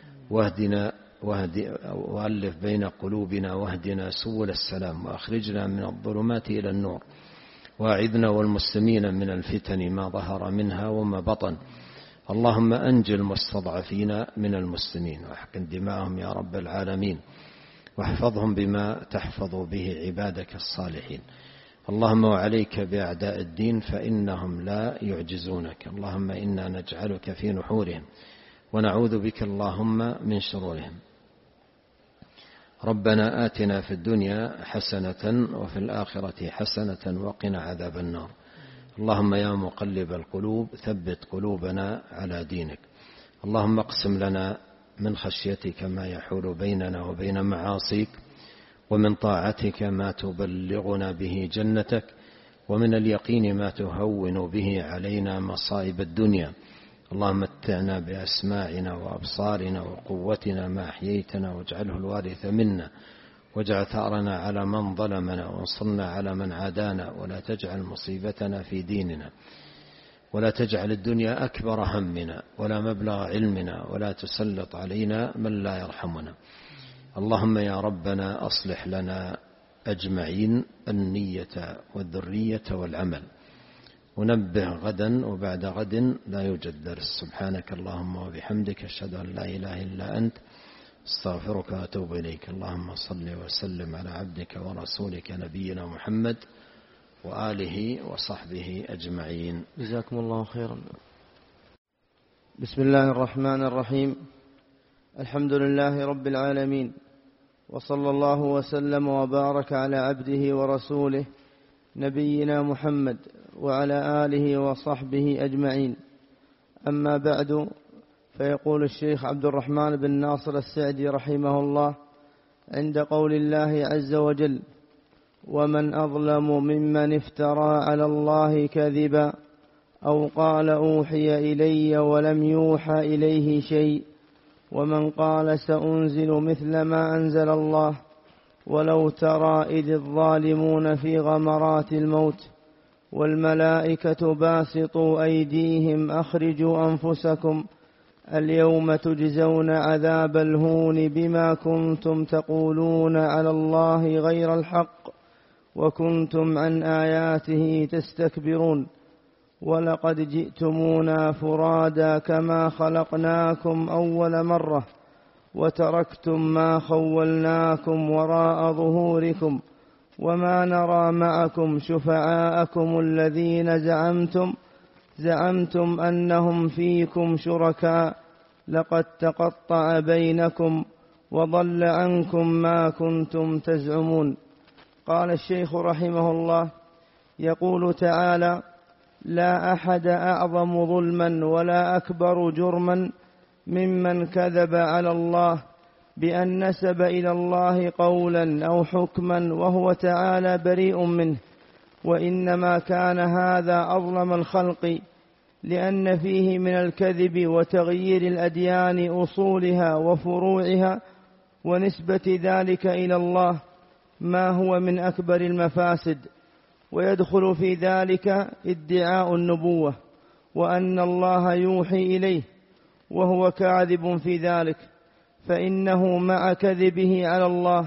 وألف بين قلوبنا، واهدنا سبل السلام، وأخرجنا من الظلمات إلى النور، وأعذنا والمسلمين من الفتن ما ظهر منها وما بطن. اللهم أنجل المستضعفين من المسلمين، واحقن دماءهم يا رب العالمين، واحفظهم بما تحفظ به عبادك الصالحين. اللهم وعليك بأعداء الدين، فإنهم لا يعجزونك. اللهم إنا نجعلك في نحورهم، ونعوذ بك اللهم من شرورهم. ربنا آتنا في الدنيا حسنة وفي الآخرة حسنة وقنا عذاب النار. اللهم يا مقلب القلوب ثبت قلوبنا على دينك. اللهم اقسم لنا من خشيتك ما يحول بيننا وبين معاصيك، ومن طاعتك ما تبلغنا به جنتك، ومن اليقين ما تهون به علينا مصائب الدنيا. اللهم متعنا بأسماعنا وأبصارنا وقوتنا ما أحييتنا، واجعله الوارث منا، واجعل ثأرنا على من ظلمنا، وانصرنا على من عادانا، ولا تجعل مصيبتنا في ديننا، ولا تجعل الدنيا أكبر همنا ولا مبلغ علمنا، ولا تسلط علينا من لا يرحمنا. اللهم يا ربنا أصلح لنا أجمعين النية والذرية والعمل. ونبه غدا وبعد غد لا يوجد درس. سبحانك اللهم وبحمدك، أشهد أن لا إله إلا أنت، استغفرك وأتوب إليك. اللهم صل وسلم على عبدك ورسولك نبينا محمد وآله وصحبه أجمعين. جزاكم الله خيرا. بسم الله الرحمن الرحيم. الحمد لله رب العالمين، وصلى الله وسلم وبارك على عبده ورسوله نبينا محمد وعلى آله وصحبه أجمعين. أما بعد، فيقول الشيخ عبد الرحمن بن ناصر السعدي رحمه الله عند قول الله عز وجل: ومن أظلم ممن افترى على الله كذبا أو قال أوحي إلي ولم يوحى إليه شيء، ومن قال سأنزل مثل ما أنزل الله، ولو ترى إذ الظالمون في غمرات الموت والملائكة باسطوا أيديهم أخرجوا أنفسكم اليوم تجزون عذاب الهون بما كنتم تقولون على الله غير الحق وكنتم عن آياته تستكبرون. ولقد جئتمونا فرادا كما خلقناكم أول مرة وتركتم ما خولناكم وراء ظهوركم وما نرى معكم شفعاءكم الذين زعمتم أنهم فيكم شركاء لقد تقطع بينكم وضل عنكم ما كنتم تزعمون. قال الشيخ رحمه الله: يقول تعالى: لا أحد أعظم ظلما ولا أكبر جرما ممن كذب على الله بأن نسب إلى الله قولا أو حكما وهو تعالى بريء منه، وإنما كان هذا أظلم الخلق لأن فيه من الكذب وتغيير الأديان أصولها وفروعها ونسبة ذلك إلى الله ما هو من أكبر المفاسد، ويدخل في ذلك ادعاء النبوة وأن الله يوحي إليه وهو كاذب في ذلك، فإنه مع كذبه على الله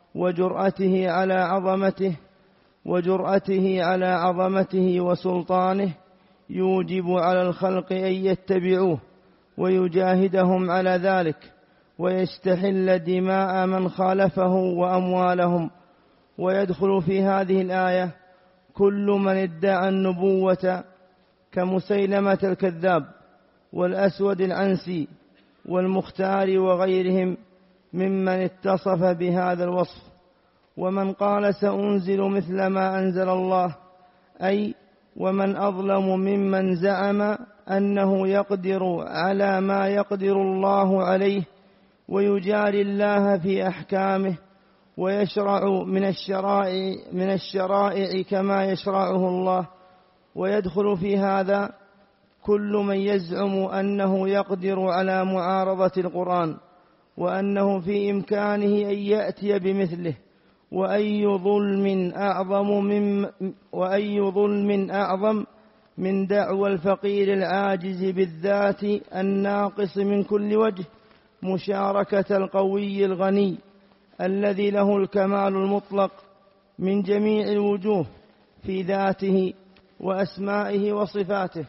وجرأته على عظمته وسلطانه يوجب على الخلق أن يتبعوه ويجاهدهم على ذلك ويستحل دماء من خالفه وأموالهم. ويدخل في هذه الآية كل من ادعى النبوة كمسيلمة الكذاب والأسود العنسي والمختار وغيرهم ممن اتصف بهذا الوصف. ومن قال سأنزل مثل ما أنزل الله، أي ومن أظلم ممن زعم أنه يقدر على ما يقدر الله عليه ويجاري الله في أحكامه ويشرع من الشرائع كما يشرعه الله. ويدخل في هذا كل من يزعم أنه يقدر على معارضة القرآن وأنه في إمكانه أن يأتي بمثله. وأي ظلم أعظم من دعوى الفقير العاجز بالذات الناقص من كل وجه مشاركة القوي الغني الذي له الكمال المطلق من جميع الوجوه في ذاته وأسمائه وصفاته.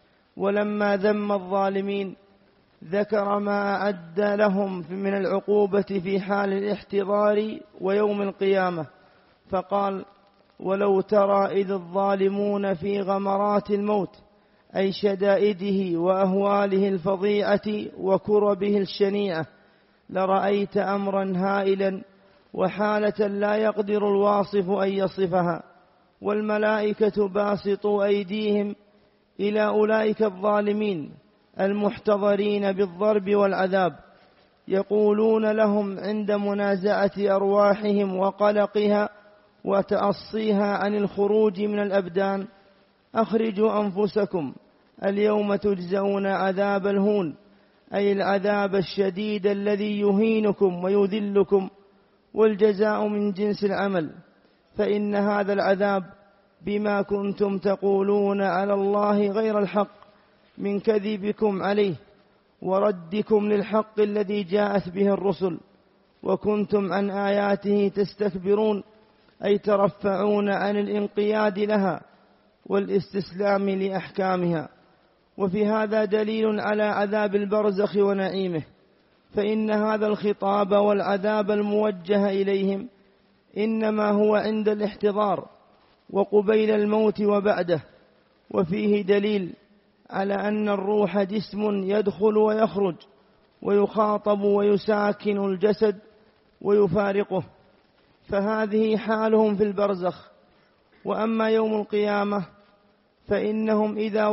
ولما ذم الظالمين ذكر ما أعد لهم من العقوبة في حال الاحتضار ويوم القيامة، فقال: ولو ترى إذ الظالمون في غمرات الموت، أي شدائده وأهواله الفظيعة وكربه الشنيعة، لرأيت أمرا هائلا وحالة لا يقدر الواصف أن يصفها، والملائكة باسطوا أيديهم إلى أولئك الظالمين المحتضرين بالضرب والعذاب، يقولون لهم عند منازعة أرواحهم وقلقها وتأصيها عن الخروج من الأبدان: أخرجوا أنفسكم اليوم تجزون عذاب الهون، أي العذاب الشديد الذي يهينكم ويذلكم، والجزاء من جنس العمل، فإن هذا العذاب بما كنتم تقولون على الله غير الحق من كذبكم عليه وردكم للحق الذي جاءت به الرسل، وكنتم عن آياته تستكبرون، أي ترفعون عن الانقياد لها والاستسلام لأحكامها. وفي هذا دليل على عذاب البرزخ ونعيمه، فإن هذا الخطاب والعذاب الموجه إليهم إنما هو عند الاحتضار وقبيل الموت وبعده. وفيه دليل على أن الروح جسم يدخل ويخرج ويخاطب ويساكن الجسد ويفارقه، فهذه حالهم في البرزخ. وأما يوم القيامة فإنهم إذا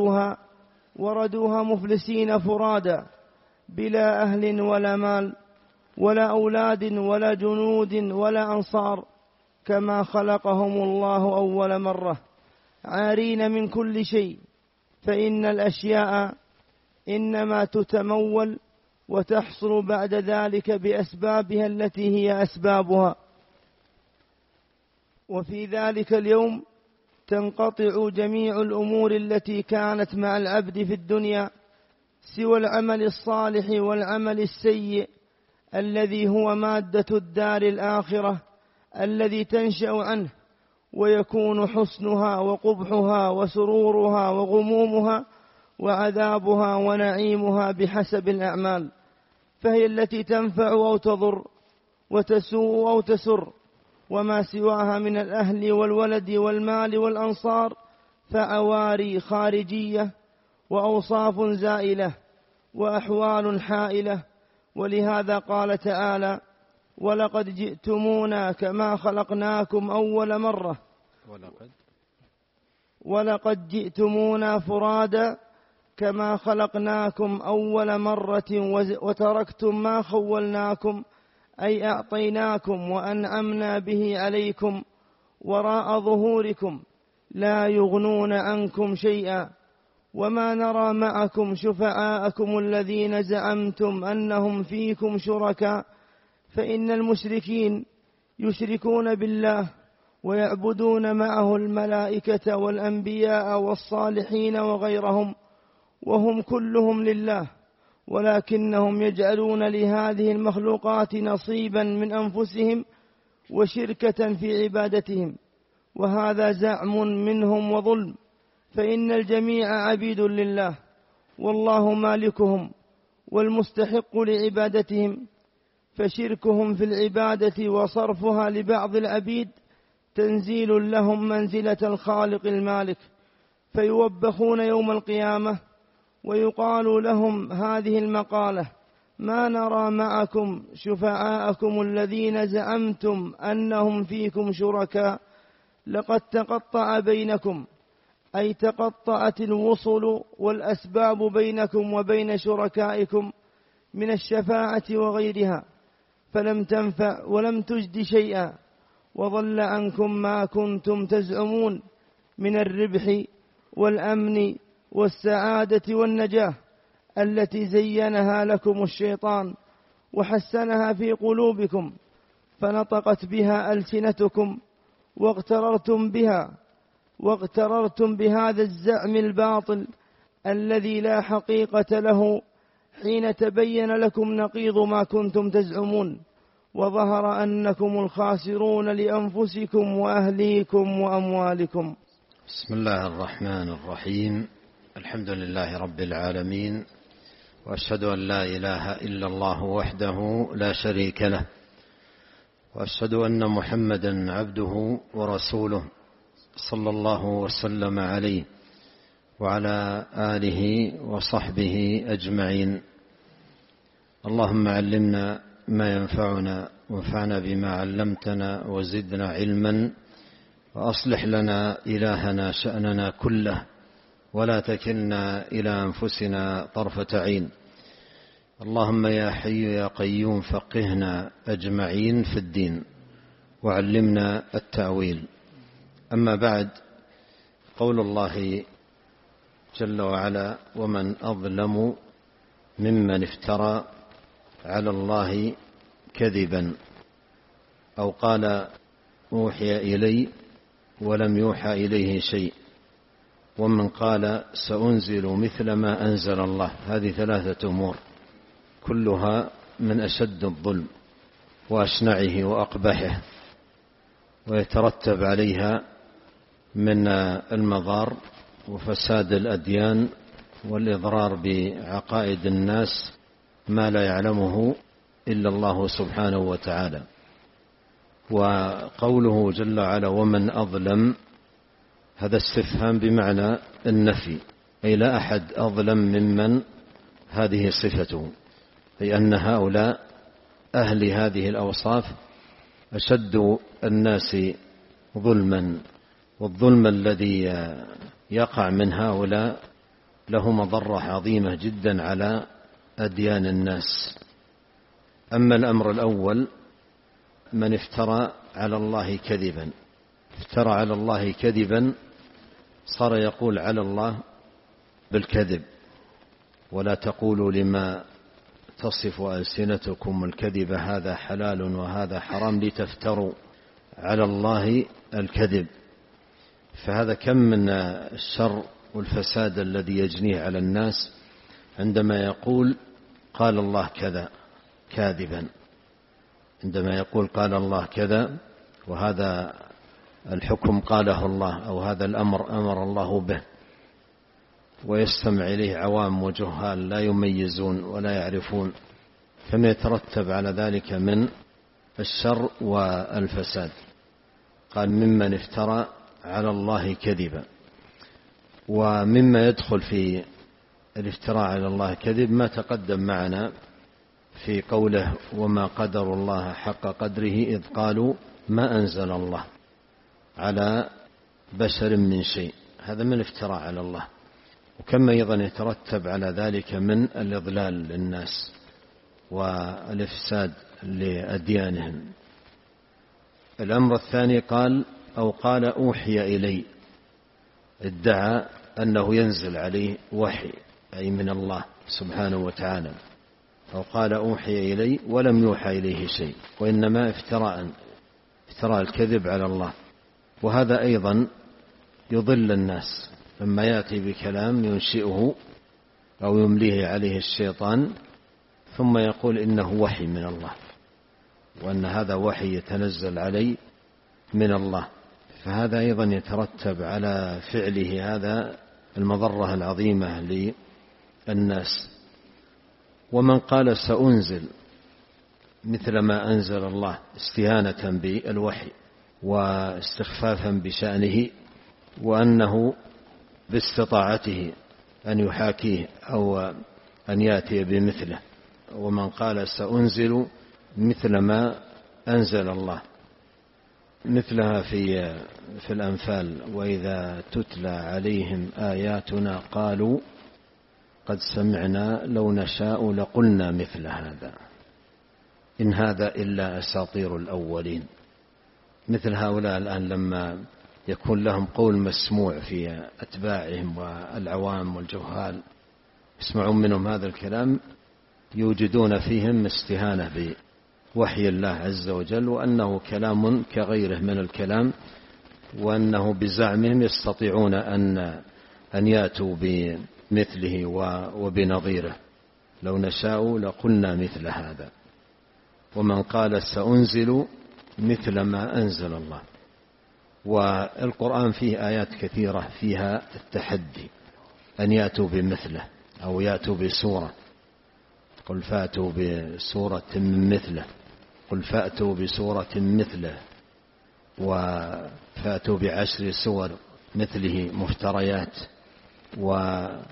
وردوها مفلسين فرادا بلا أهل ولا مال ولا أولاد ولا جنود ولا أنصار، كما خلقهم الله أول مرة، عارين من كل شيء، فإن الأشياء إنما تتمول وتحصل بعد ذلك بأسبابها التي هي أسبابها. وفي ذلك اليوم تنقطع جميع الأمور التي كانت مع العبد في الدنيا سوى العمل الصالح والعمل السيء الذي هو مادة الدار الآخرة الذي تنشأ عنه ويكون حسنها وقبحها وسرورها وغمومها وعذابها ونعيمها بحسب الأعمال، فهي التي تنفع أو تضر وتسوء أو تسر، وما سواها من الأهل والولد والمال والأنصار فعواري خارجية وأوصاف زائلة وأحوال حائلة. ولهذا قال تعالى: ولقد جئتمونا كما خلقناكم أول مرة ولقد جئتمونا فرادا كما خلقناكم أول مرة وتركتم ما خولناكم، أي أعطيناكم وأنعمنا به عليكم وراء ظهوركم لا يغنون عنكم شيئا، وما نرى معكم شفعاءكم الذين زعمتم أنهم فيكم شركاء، فإن المشركين يشركون بالله ويعبدون معه الملائكة والأنبياء والصالحين وغيرهم، وهم كلهم لله، ولكنهم يجعلون لهذه المخلوقات نصيبا من أنفسهم وشركة في عبادتهم، وهذا زعم منهم وظلم، فإن الجميع عبيد لله، والله مالكهم والمستحق لعبادتهم، فشركهم في العبادة وصرفها لبعض العبيد تنزيل لهم منزلة الخالق المالك، فيوبخون يوم القيامة ويقال لهم هذه المقالة: ما نرى معكم شفعاءكم الذين زعمتم أنهم فيكم شركاء، لقد تقطع بينكم، أي تقطعت الوصل والأسباب بينكم وبين شركائكم من الشفاعة وغيرها، فلم تنفع ولم تجد شيئا، وضل عنكم ما كنتم تزعمون من الربح والأمن والسعادة والنجاة التي زينها لكم الشيطان وحسنها في قلوبكم، فنطقت بها ألسنتكم واغتررتم بهذا الزعم الباطل الذي لا حقيقة له، حين تبين لكم نقيض ما كنتم تزعمون، وظهر أنكم الخاسرون لأنفسكم وأهليكم وأموالكم. بسم الله الرحمن الرحيم. الحمد لله رب العالمين، وأشهد أن لا إله إلا الله وحده لا شريك له، وأشهد أن محمدا عبده ورسوله صلى الله وسلم عليه وعلى آله وصحبه أجمعين. اللهم علمنا ما ينفعنا وانفعنا بما علمتنا وزدنا علما، وأصلح لنا إلهنا شأننا كله، ولا تكلنا إلى أنفسنا طرفة عين. اللهم يا حي يا قيوم فقهنا أجمعين في الدين، وعلمنا التأويل. أما بعد، قول الله جل وعلا: ومن أظلم ممن افترى على الله كذبا، أو قال أوحي إلي ولم يوحى إليه شيء، ومن قال سأنزل مثل ما أنزل الله. هذه ثلاثة أمور كلها من أشد الظلم وأشنعه وأقبحه، ويترتب عليها من المضار وفساد الأديان والإضرار بعقائد الناس ما لا يعلمه إلا الله سبحانه وتعالى. وقوله جل وعلا: ومن أظلم، هذا استفهام بمعنى النفي، أي لا أحد أظلم ممن هذه صفته، أي أن هؤلاء أهل هذه الأوصاف أشد الناس ظلما، والظلم الذي يقع من هؤلاء له مضرة عظيمة جدا على أديان الناس. أما الأمر الأول: من افترى على الله كذبا، افترى على الله كذبا صار يقول على الله بالكذب. ولا تقولوا لما تصف ألسنتكم الكذب هذا حلال وهذا حرام لتفتروا على الله الكذب. فهذا كم من الشر والفساد الذي يجنيه على الناس عندما يقول قال الله كذا كاذبا، عندما يقول قال الله كذا، وهذا الحكم قاله الله أو هذا الأمر أمر الله به، ويستمع إليه عوام وجهال لا يميزون ولا يعرفون، فما يترتب على ذلك من الشر والفساد. قال ممن افترى على الله كذبا. ومما يدخل في الافتراء على الله كذب ما تقدم معنا في قوله وما قدر الله حق قدره إذ قالوا ما أنزل الله على بشر من شيء، هذا من الافتراء على الله. وكما أيضا يترتب على ذلك من الإضلال للناس والإفساد لأديانهم. الأمر الثاني قال أو قال أوحي إلي، ادعى أنه ينزل عليه وحي أي من الله سبحانه وتعالى، أو قال أوحي إلي ولم يوحى إليه شيء، وإنما افتراء الكذب على الله. وهذا أيضا يضل الناس لما يأتي بكلام ينشئه أو يمليه عليه الشيطان ثم يقول إنه وحي من الله، وأن هذا وحي يتنزل علي من الله، فهذا أيضا يترتب على فعله هذا المضرة العظيمة للناس. ومن قال سأنزل مثل ما أنزل الله استهانة بالوحي واستخفافا بشأنه، وأنه باستطاعته أن يحاكيه أو أن يأتي بمثله. ومن قال سأنزل مثل ما أنزل الله، مثلها في الأنفال وإذا تتلى عليهم آياتنا قالوا قد سمعنا لو نشاء لقلنا مثل هذا إن هذا إلا أساطير الأولين. مثل هؤلاء الآن لما يكون لهم قول مسموع في أتباعهم والعوام والجهال، يسمعون منهم هذا الكلام يوجدون فيهم استهانة بوحي الله عز وجل، وأنه كلام كغيره من الكلام، وأنه بزعمهم يستطيعون أن يأتوا بمثله وبنظيره، لو نشاء لقلنا مثل هذا. ومن قال سأنزل مثل ما أنزل الله. والقرآن فيه آيات كثيرة فيها التحدي أن يأتوا بمثله أو يأتوا بسورة، قل فأتوا بسورة من مثله، قل فأتوا بسورة مثله، وفأتوا بعشر سور مثله مفتريات، وآيات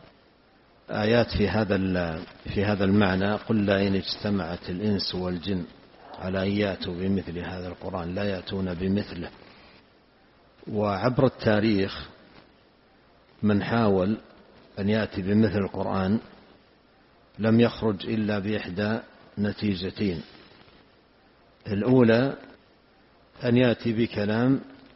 في هذا المعنى. قل لا إن اجتمعت الإنس والجن على أن يأتوا بمثل هذا القرآن لا يأتون بمثله. وعبر التاريخ من حاول أن يأتي بمثل القرآن لم يخرج إلا بإحدى نتيجتين: الأولى أن يأتي بكلام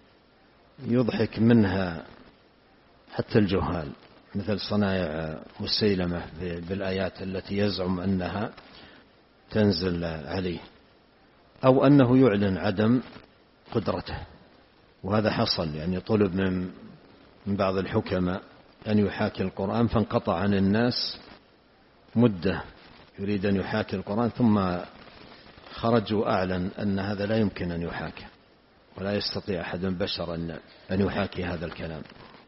يضحك منها حتى الجهال، مثل صنائع مسيلمة بالآيات التي يزعم أنها تنزل عليه، أو أنه يعلن عدم قدرته. وهذا حصل، يعني طلب من بعض الحكماء أن يحاكي القرآن فانقطع عن الناس مدة يريد أن يحاكي القرآن، ثم خرج وأعلن أن هذا لا يمكن أن يحاكي ولا يستطيع أحد بشر أن يحاكي هذا الكلام.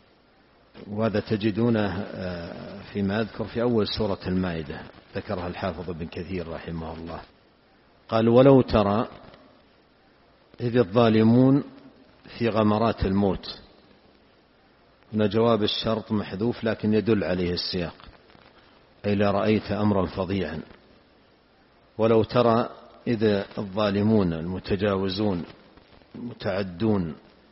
وهذا تجدونه فيما أذكر في أول سورة المائدة، ذكرها الحافظ ابن كثير رحمه الله. قال ولو ترى إذ الظالمون في غمرات الموت. هنا جواب الشرط محذوف لكن يدل عليه السياق، أي لرأيت أمرا فظيعا. ولو ترى إذ الظالمون المتجاوزون متعدون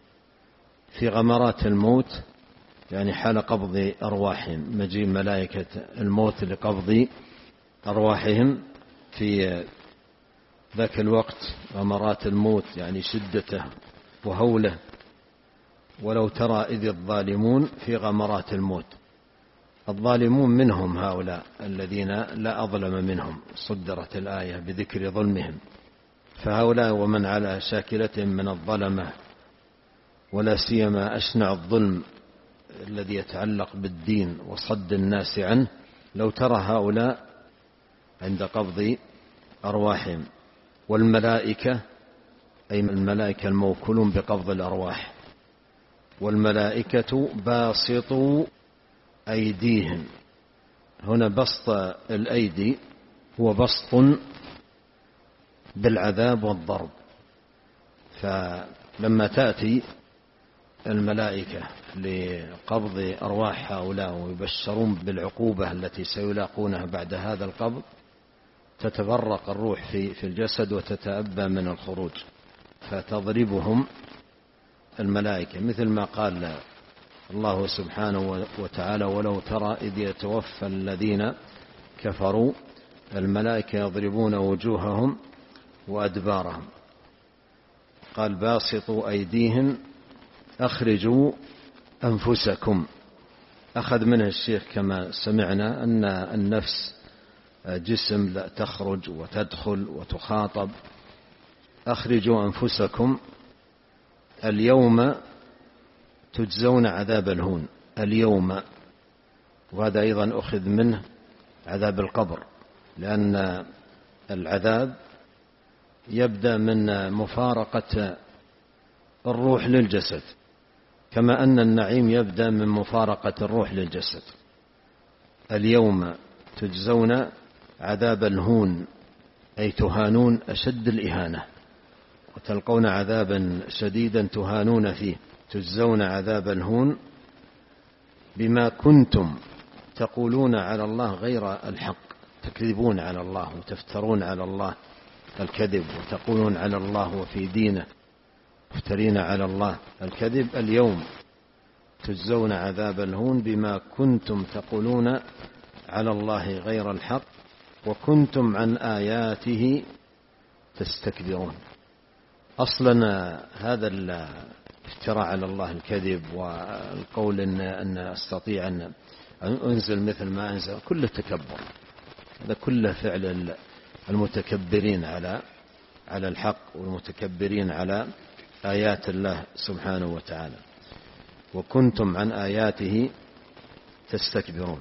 في غمرات الموت، يعني حال قبض أرواحهم، مجيء ملائكة الموت لقبض أرواحهم في ذاك الوقت. غمرات الموت يعني شدته وهوله. ولو ترى إذ الظالمون في غمرات الموت. الظالمون منهم هؤلاء الذين لا أظلم منهم، صدرت الآية بذكر ظلمهم، فهؤلاء ومن على شاكلتهم من الظلمة، ولا سيما أشنع الظلم الذي يتعلق بالدين وصد الناس عنه. لو ترى هؤلاء عند قبض أرواحهم. والملائكة أي الملائكة الموكلون بقبض الأرواح والملائكة باسطوا أيديهم. هنا بسط الأيدي هو بسط بالعذاب والضرب، فلما تأتي الملائكة لقبض أرواح هؤلاء ويبشرون بالعقوبة التي سيلاقونها بعد هذا القبض، تتبرق الروح في الجسد وتتأبى من الخروج، فتضربهم الملائكة، مثل ما قال الله سبحانه وتعالى: ولو ترى إذ يتوفى الذين كفروا الملائكة يضربون وجوههم وأدبارهم. قال: باسطوا أيديهم أخرجوا أنفسكم. أخذ منه الشيخ كما سمعنا أن النفس جسم لا تخرج وتدخل وتخاطب. أخرجوا أنفسكم اليوم تجزون عذاب الهون. اليوم، وهذا أيضا أخذ منه عذاب القبر، لأن العذاب يبدأ من مفارقة الروح للجسد، كما أن النعيم يبدأ من مفارقة الروح للجسد. اليوم تجزون عذاب الهون، أي تهانون أشد الإهانة، وتلقون عذابا شديدا تهانون فيه. تجزون عذاب الهون بما كنتم تقولون على الله غير الحق، تكذبون على الله وتفترون على الله الكذب، وتقولون على الله وفي دينه مفترين على الله الكذب. اليوم تجزون عذاب الهون بما كنتم تقولون على الله غير الحق وكنتم عن آياته تستكبرون. أصلا هذا الافتراء على الله الكذب والقول أن أستطيع أن أنزل مثل ما أنزل، كله تكبر، هذا كله فعل المتكبرين على الحق والمتكبرين على آيات الله سبحانه وتعالى. وكنتم عن آياته تستكبرون.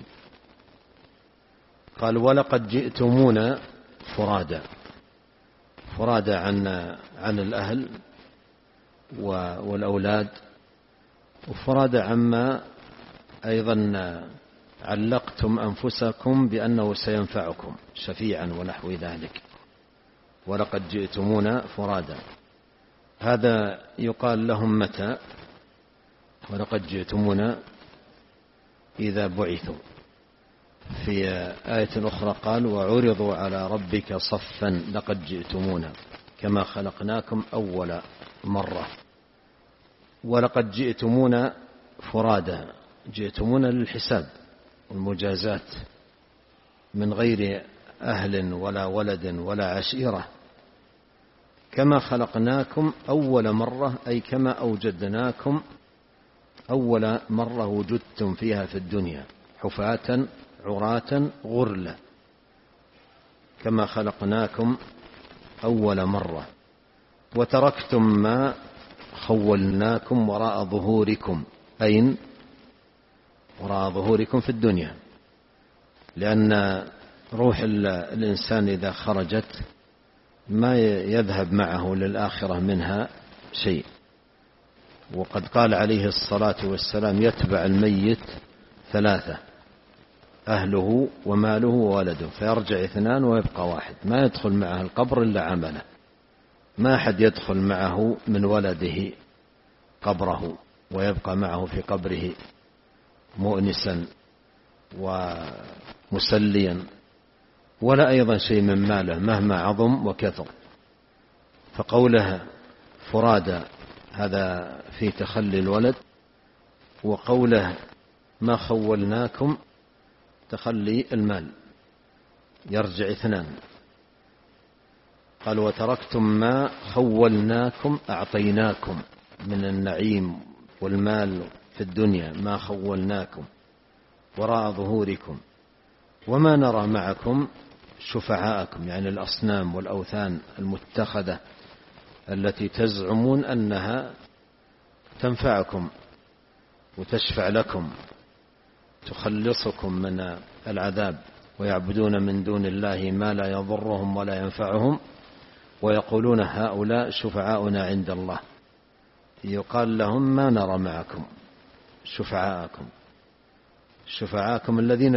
قال: ولقد جئتمونا فرادا. فرادا عن الأهل والأولاد، وفرادا عما أيضا علقتم أنفسكم بأنه سينفعكم شفيعا ونحو ذلك. ولقد جئتمونا فرادا، هذا يقال لهم متى؟ ولقد جئتمونا إذا بعثوا. في آية أخرى قال: وعرضوا على ربك صفا لقد جئتمونا كما خلقناكم أول مرة. ولقد جئتمونا فرادا، جئتمونا للحساب والمجازات من غير أهل ولا ولد ولا عشيرة، كما خلقناكم أول مرة، أي كما أوجدناكم أول مرة وجدتم فيها في الدنيا، حفاة عراة غرلا، كما خلقناكم أول مرة. وتركتم ما خولناكم وراء ظهوركم، أين؟ وراء ظهوركم في الدنيا، لأن روح الإنسان إذا خرجت ما يذهب معه للآخرة منها شيء. وقد قال عليه الصلاة والسلام: يتبع الميت ثلاثة: أهله وماله وولده، فيرجع اثنان ويبقى واحد، ما يدخل معه القبر إلا عمله، ما أحد يدخل معه من ولده قبره ويبقى معه في قبره مؤنسا ومسليا، ولا أيضا شيء من ماله مهما عظم وكثر. فقوله فرادا هذا في تخلي الولد، وقوله ما خولناكم تخلي المال، يرجع اثنان. قال: وتركتم ما خولناكم، أعطيناكم من النعيم والمال في الدنيا، ما خولناكم وراء ظهوركم، وما نرى معكم شفعاءكم، يعني الأصنام والأوثان المتخذة التي تزعمون أنها تنفعكم وتشفع لكم تخلصكم من العذاب، ويعبدون من دون الله ما لا يضرهم ولا ينفعهم، ويقولون هؤلاء شفعاؤنا عند الله. يقال لهم ما نرى معكم شفعاءكم الذين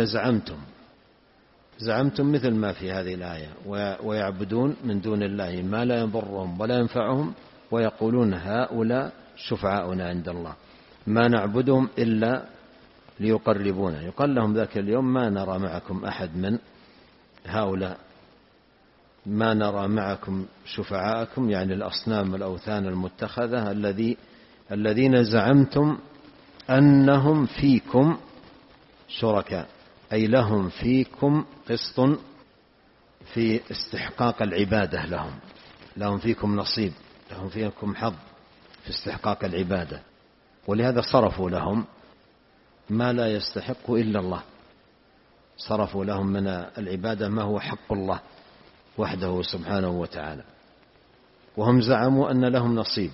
زعمتم مثل ما في هذه الآية، ويعبدون من دون الله ما لا يضرهم ولا ينفعهم، ويقولون هؤلاء شفعاؤنا عند الله ما نعبدهم إلا ليقربونا. يقال لهم ذاك اليوم ما نرى معكم أحد من هؤلاء، ما نرى معكم شفعاءكم، يعني الأصنام والأوثان المتخذة الذين زعمتم أنهم فيكم شركاء، أي لهم فيكم قسط في استحقاق العبادة، لهم فيكم نصيب، لهم فيكم حظ في استحقاق العبادة، ولهذا صرفوا لهم ما لا يستحق إلا الله، صرفوا لهم من العبادة ما هو حق الله وحده سبحانه وتعالى. وهم زعموا أن لهم نصيب،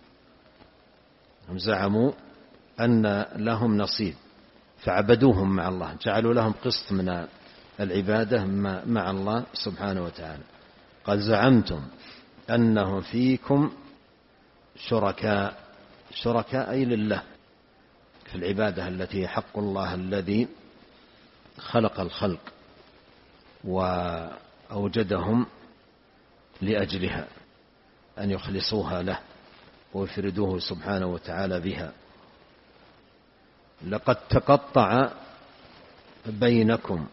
هم زعموا أن لهم نصيب فعبدوهم مع الله، جعلوا لهم قسط من العبادة مع الله سبحانه وتعالى. قد زعمتم أنهم فيكم شركاء أي لله في العبادة التي حق الله الذي خلق الخلق وأوجدهم لأجلها، أن يخلصوها له ويفردوه سبحانه وتعالى بها. لقد تقطع بينكم،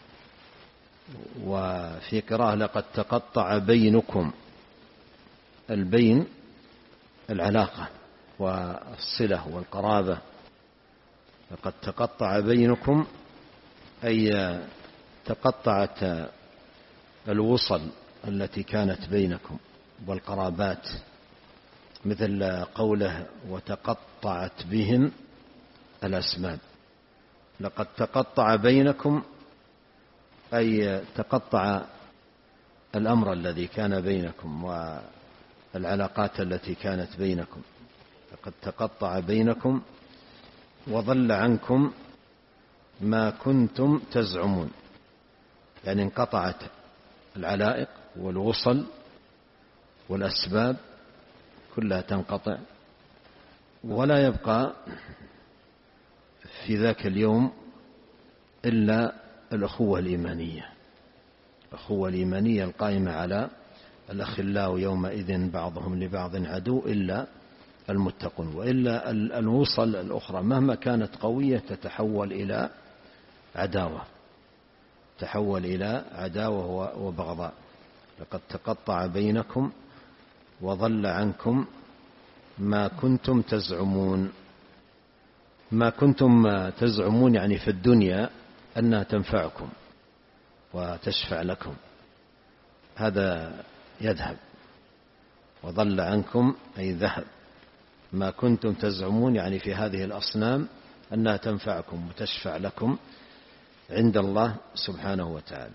وفي قراءة لقد تقطع بينكم، البين العلاقة والصلة والقرابة. لقد تقطع بينكم أي تقطعت الوصل التي كانت بينكم والقرابات، مثل قوله وتقطعت بهم الأسباب. لقد تقطع بينكم أي تقطع الأمر الذي كان بينكم والعلاقات التي كانت بينكم. لقد تقطع بينكم وضل عنكم ما كنتم تزعمون، يعني انقطعت العلائق والوصل والأسباب كلها تنقطع، ولا يبقى في ذاك اليوم إلا الأخوة الإيمانية، الأخوة الإيمانية القائمة على الأخلاء يومئذ بعضهم لبعض عدو إلا المتقون. وإلا الوصل الأخرى مهما كانت قوية تتحول إلى عداوة وبغضاء. لقد تقطع بينكم وضل عنكم ما كنتم تزعمون. ما كنتم تزعمون يعني في الدنيا أنها تنفعكم وتشفع لكم، هذا يذهب. وضل عنكم أي ذهب. ما كنتم تزعمون يعني في هذه الأصنام أنها تنفعكم وتشفع لكم عند الله سبحانه وتعالى.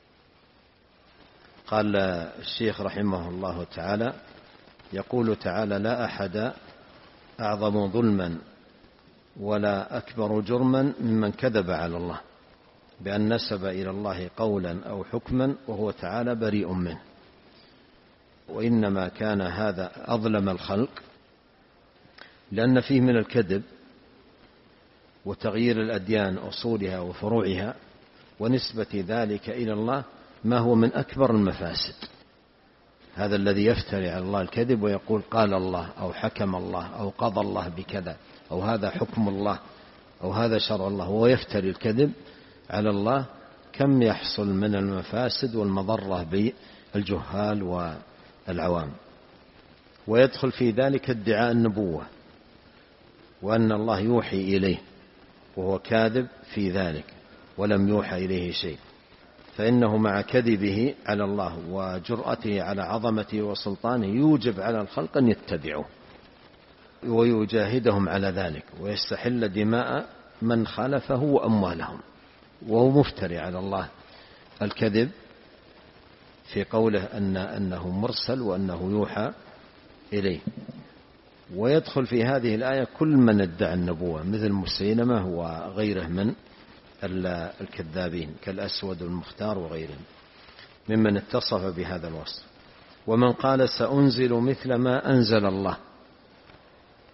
قال الشيخ رحمه الله تعالى: يقول تعالى: لا أحد أعظم ظلما ولا أكبر جرما ممن كذب على الله بأن نسب إلى الله قولا أو حكما وهو تعالى بريء منه. وإنما كان هذا أظلم الخلق لأن فيه من الكذب وتغيير الأديان أصولها وفروعها ونسبة ذلك إلى الله ما هو من أكبر المفاسد. هذا الذي يفتري على الله الكذب ويقول قال الله أو حكم الله أو قضى الله بكذا أو هذا حكم الله أو هذا شرع الله، وهو يفتري الكذب على الله، كم يحصل من المفاسد والمضرة بالجهال والعوام. ويدخل في ذلك ادعاء النبوة وأن الله يوحي إليه وهو كاذب في ذلك ولم يوحى إليه شيء، فإنه مع كذبه على الله وجرأته على عظمته وسلطانه يوجب على الخلق أن يتبعوه ويجاهدهم على ذلك ويستحل دماء من خالفه وأموالهم. وهو مفتري على الله الكذب في قوله أنه مرسل وأنه يوحى إليه. ويدخل في هذه الآية كل من ادعى النبوة مثل مسيلمة وغيره من الكذابين كالأسود والمختار وغيرهم ممن اتصف بهذا الوصف. ومن قال سأنزل مثل ما أنزل الله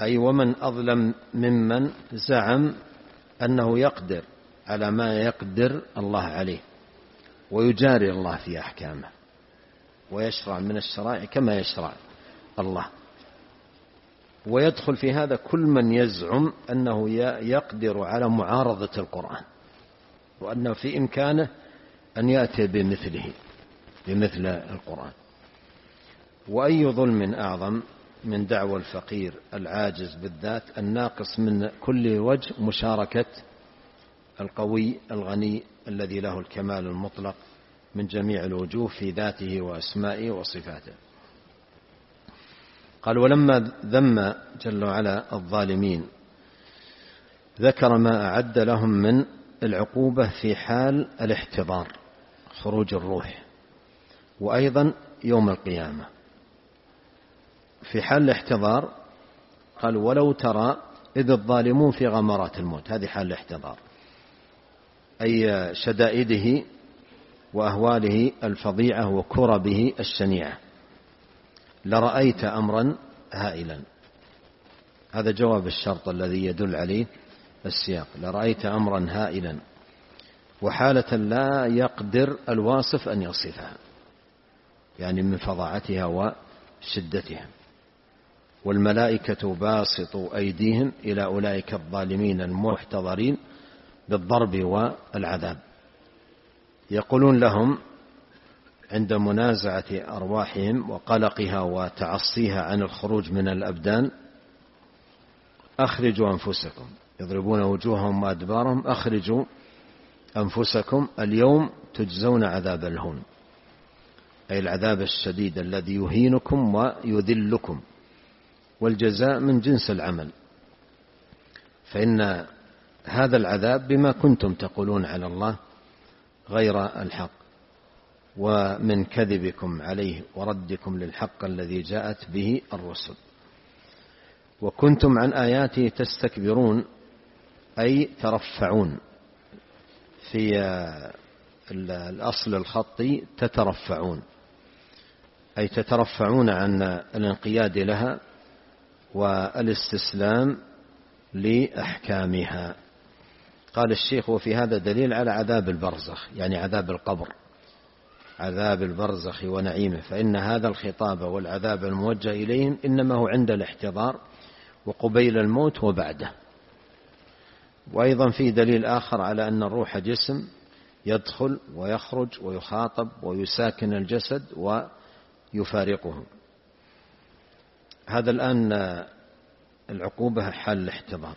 أي ومن أظلم ممن زعم أنه يقدر على ما يقدر الله عليه ويجاري الله في أحكامه ويشرع من الشرائع كما يشرع الله. ويدخل في هذا كل من يزعم أنه يقدر على معارضة القرآن وأنه في إمكانه أن يأتي بمثل القرآن. وأي ظلم أعظم من دعوى الفقير العاجز بالذات الناقص من كل وجه مشاركة القوي الغني الذي له الكمال المطلق من جميع الوجوه في ذاته وأسمائه وصفاته. قال ولما ذم جل وعلا الظالمين ذكر ما أعد لهم من العقوبة في حال الاحتضار خروج الروح وأيضا يوم القيامة. في حال الاحتضار قال ولو ترى إذ الظالمون في غمرات الموت، هذه حال الاحتضار أي شدائده وأهواله الفظيعة وكربه الشنيعة. لرأيت أمرا هائلا، هذا جواب الشرط الذي يدل عليه السياق. لرأيت أمرا هائلا وحالة لا يقدر الواصف أن يصفها، يعني من فظاعتها وشدتها. والملائكة باسطوا أيديهم إلى أولئك الظالمين المحتضرين بالضرب والعذاب، يقولون لهم عند منازعة أرواحهم وقلقها وتعصيها عن الخروج من الأبدان أخرجوا أنفسكم، يضربون وجوههم وأدبارهم أخرجوا أنفسكم اليوم تجزون عذاب الهون، أي العذاب الشديد الذي يهينكم ويذلكم، والجزاء من جنس العمل، فإن هذا العذاب بما كنتم تقولون على الله غير الحق ومن كذبكم عليه وردكم للحق الذي جاءت به الرسل، وكنتم عن آياته تستكبرون أي ترفعون. في الأصل الخطي تترفعون، أي تترفعون عن الانقياد لها والاستسلام لأحكامها. قال الشيخ وفي هذا دليل على عذاب البرزخ، يعني عذاب القبر، عذاب البرزخ ونعيمه، فإن هذا الخطاب والعذاب الموجه إليهم إنما هو عند الاحتضار وقبيل الموت وبعده. وأيضا في دليل آخر على أن الروح جسم يدخل ويخرج ويخاطب ويساكن الجسد ويفارقه. هذا الآن العقوبة حال الاحتضار.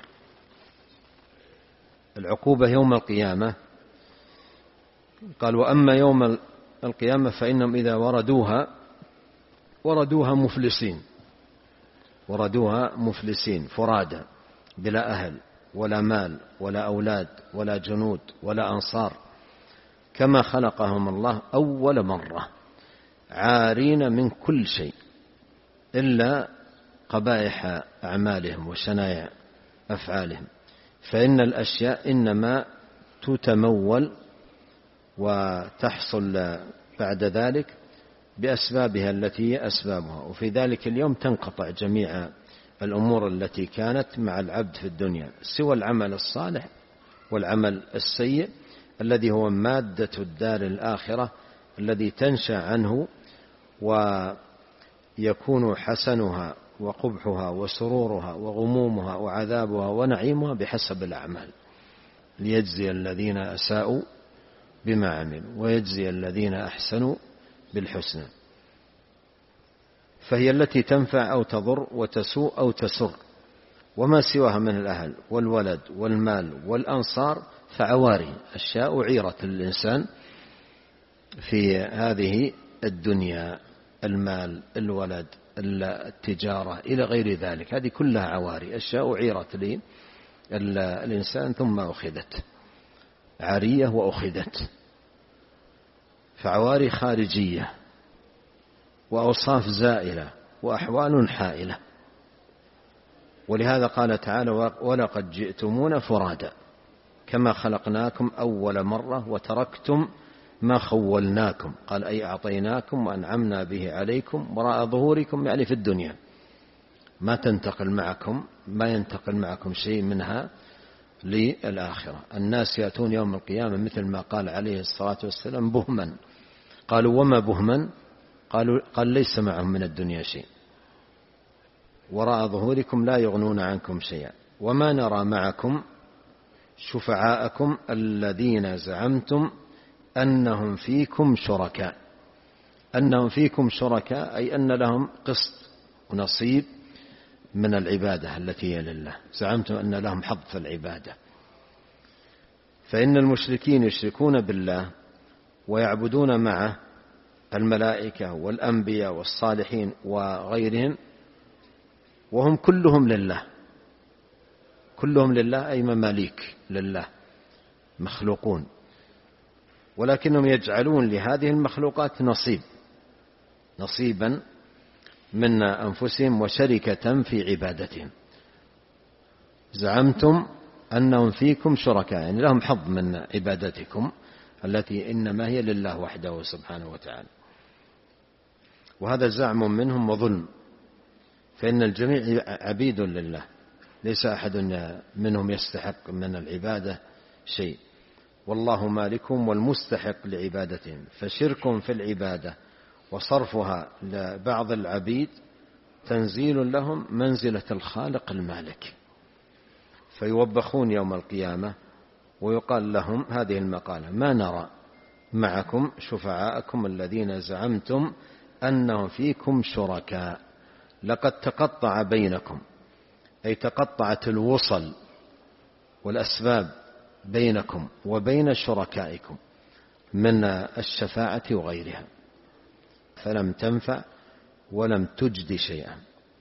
العقوبة يوم القيامة قال وأما يوم القيامة فإنهم إذا وردوها مفلسين فرادى بلا أهل ولا مال ولا أولاد ولا جنود ولا أنصار، كما خلقهم الله أول مرة، عارين من كل شيء إلا قبائح أعمالهم وشنايع أفعالهم، فإن الأشياء إنما تتمول وتحصل بعد ذلك بأسبابها التي هي أسبابها، وفي ذلك اليوم تنقطع جميع الأمور التي كانت مع العبد في الدنيا سوى العمل الصالح والعمل السيء الذي هو مادة الدار الآخرة الذي تنشأ عنه ويكون حسنها وقبحها وسرورها وغمومها وعذابها ونعيمها بحسب الأعمال، ليجزي الذين أساءوا بما عملوا ويجزي الذين أحسنوا بالحسنى. فهي التي تنفع أو تضر وتسوء أو تسر، وما سواها من الأهل والولد والمال والأنصار فعواري، أشياء عيرة للإنسان في هذه الدنيا، المال الولد التجارة إلى غير ذلك، هذه كلها عواري، أشياء عيرة للإنسان ثم أخذت عارية وأخذت، فعواري خارجية وأوصاف زائلة وأحوال حائلة. ولهذا قال تعالى ولقد جئتمونا فرادا كما خلقناكم أول مرة وتركتم ما خولناكم، قال أي أعطيناكم وأنعمنا به عليكم وراء ظهوركم، يعني في الدنيا، ما ينتقل معكم شيء منها للآخرة. الناس يأتون يوم القيامة مثل ما قال عليه الصلاة والسلام بهما. قالوا وما بهما؟ قال ليس معهم من الدنيا شيء، وراء ظهوركم لا يغنون عنكم شيئا، وما نرى معكم شفعاءكم الذين زعمتم أنهم فيكم شركاء. أنهم فيكم شركاء أي أن لهم قسط ونصيب من العبادة التي هي لله، زعمتم أن لهم حظ في العبادة. فإن المشركين يشركون بالله ويعبدون معه الملائكة والأنبياء والصالحين وغيرهم، وهم كلهم لله، كلهم لله أي مماليك لله مخلوقون، ولكنهم يجعلون لهذه المخلوقات نصيبا من أنفسهم وشركة في عبادتهم. زعمتم أنهم فيكم شركاء، يعني لهم حظ من عبادتكم التي إنما هي لله وحده سبحانه وتعالى. وهذا زعم منهم وظلم، فإن الجميع عبيد لله، ليس أحد منهم يستحق من العبادة شيء، والله مالكهم والمستحق لعبادتهم. فشرك في العبادة وصرفها لبعض العبيد تنزيل لهم منزلة الخالق المالك، فيوبخون يوم القيامة ويقال لهم هذه المقالة: ما نرى معكم شفعاءكم الذين زعمتم أنهم فيكم شركاء، لقد تقطع بينكم، أي تقطعت الوصل والأسباب بينكم وبين شركائكم من الشفاعة وغيرها، فلم تنفع ولم تجد شيئا.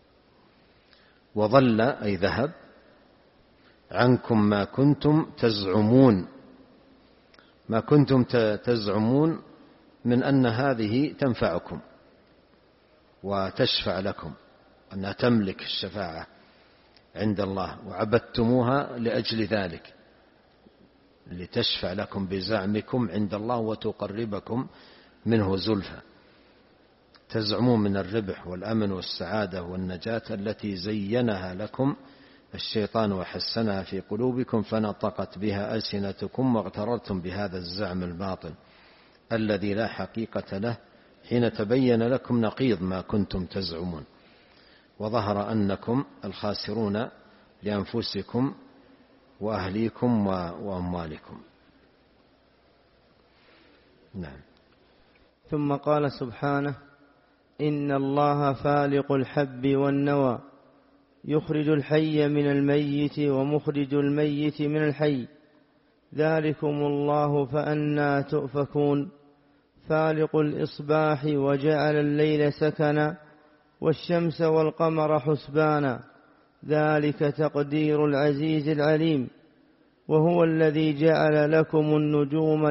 وضل أي ذهب عنكم ما كنتم تزعمون، ما كنتم تزعمون من أن هذه تنفعكم وتشفع لكم، أنها تملك الشفاعة عند الله، وعبدتموها لأجل ذلك، لتشفع لكم بزعمكم عند الله وتقربكم منه زلفى. تزعمون من الربح والأمن والسعادة والنجاة التي زينها لكم الشيطان وحسنها في قلوبكم، فنطقت بها ألسنتكم واغتررتم بهذا الزعم الباطل الذي لا حقيقة له، حين تبين لكم نقيض ما كنتم تزعمون، وظهر أنكم الخاسرون لأنفسكم وأهليكم وأموالكم. نعم. ثم قال سبحانه: إن الله فالق الحب والنوى، يخرج الحي من الميت ومخرج الميت من الحي، ذلكم الله فأنى تؤفكون. فالق الإصباح وجعل الليل سكنا والشمس والقمر حسبانا، ذلك تقدير العزيز العليم. وهو الذي جعل لكم النجوم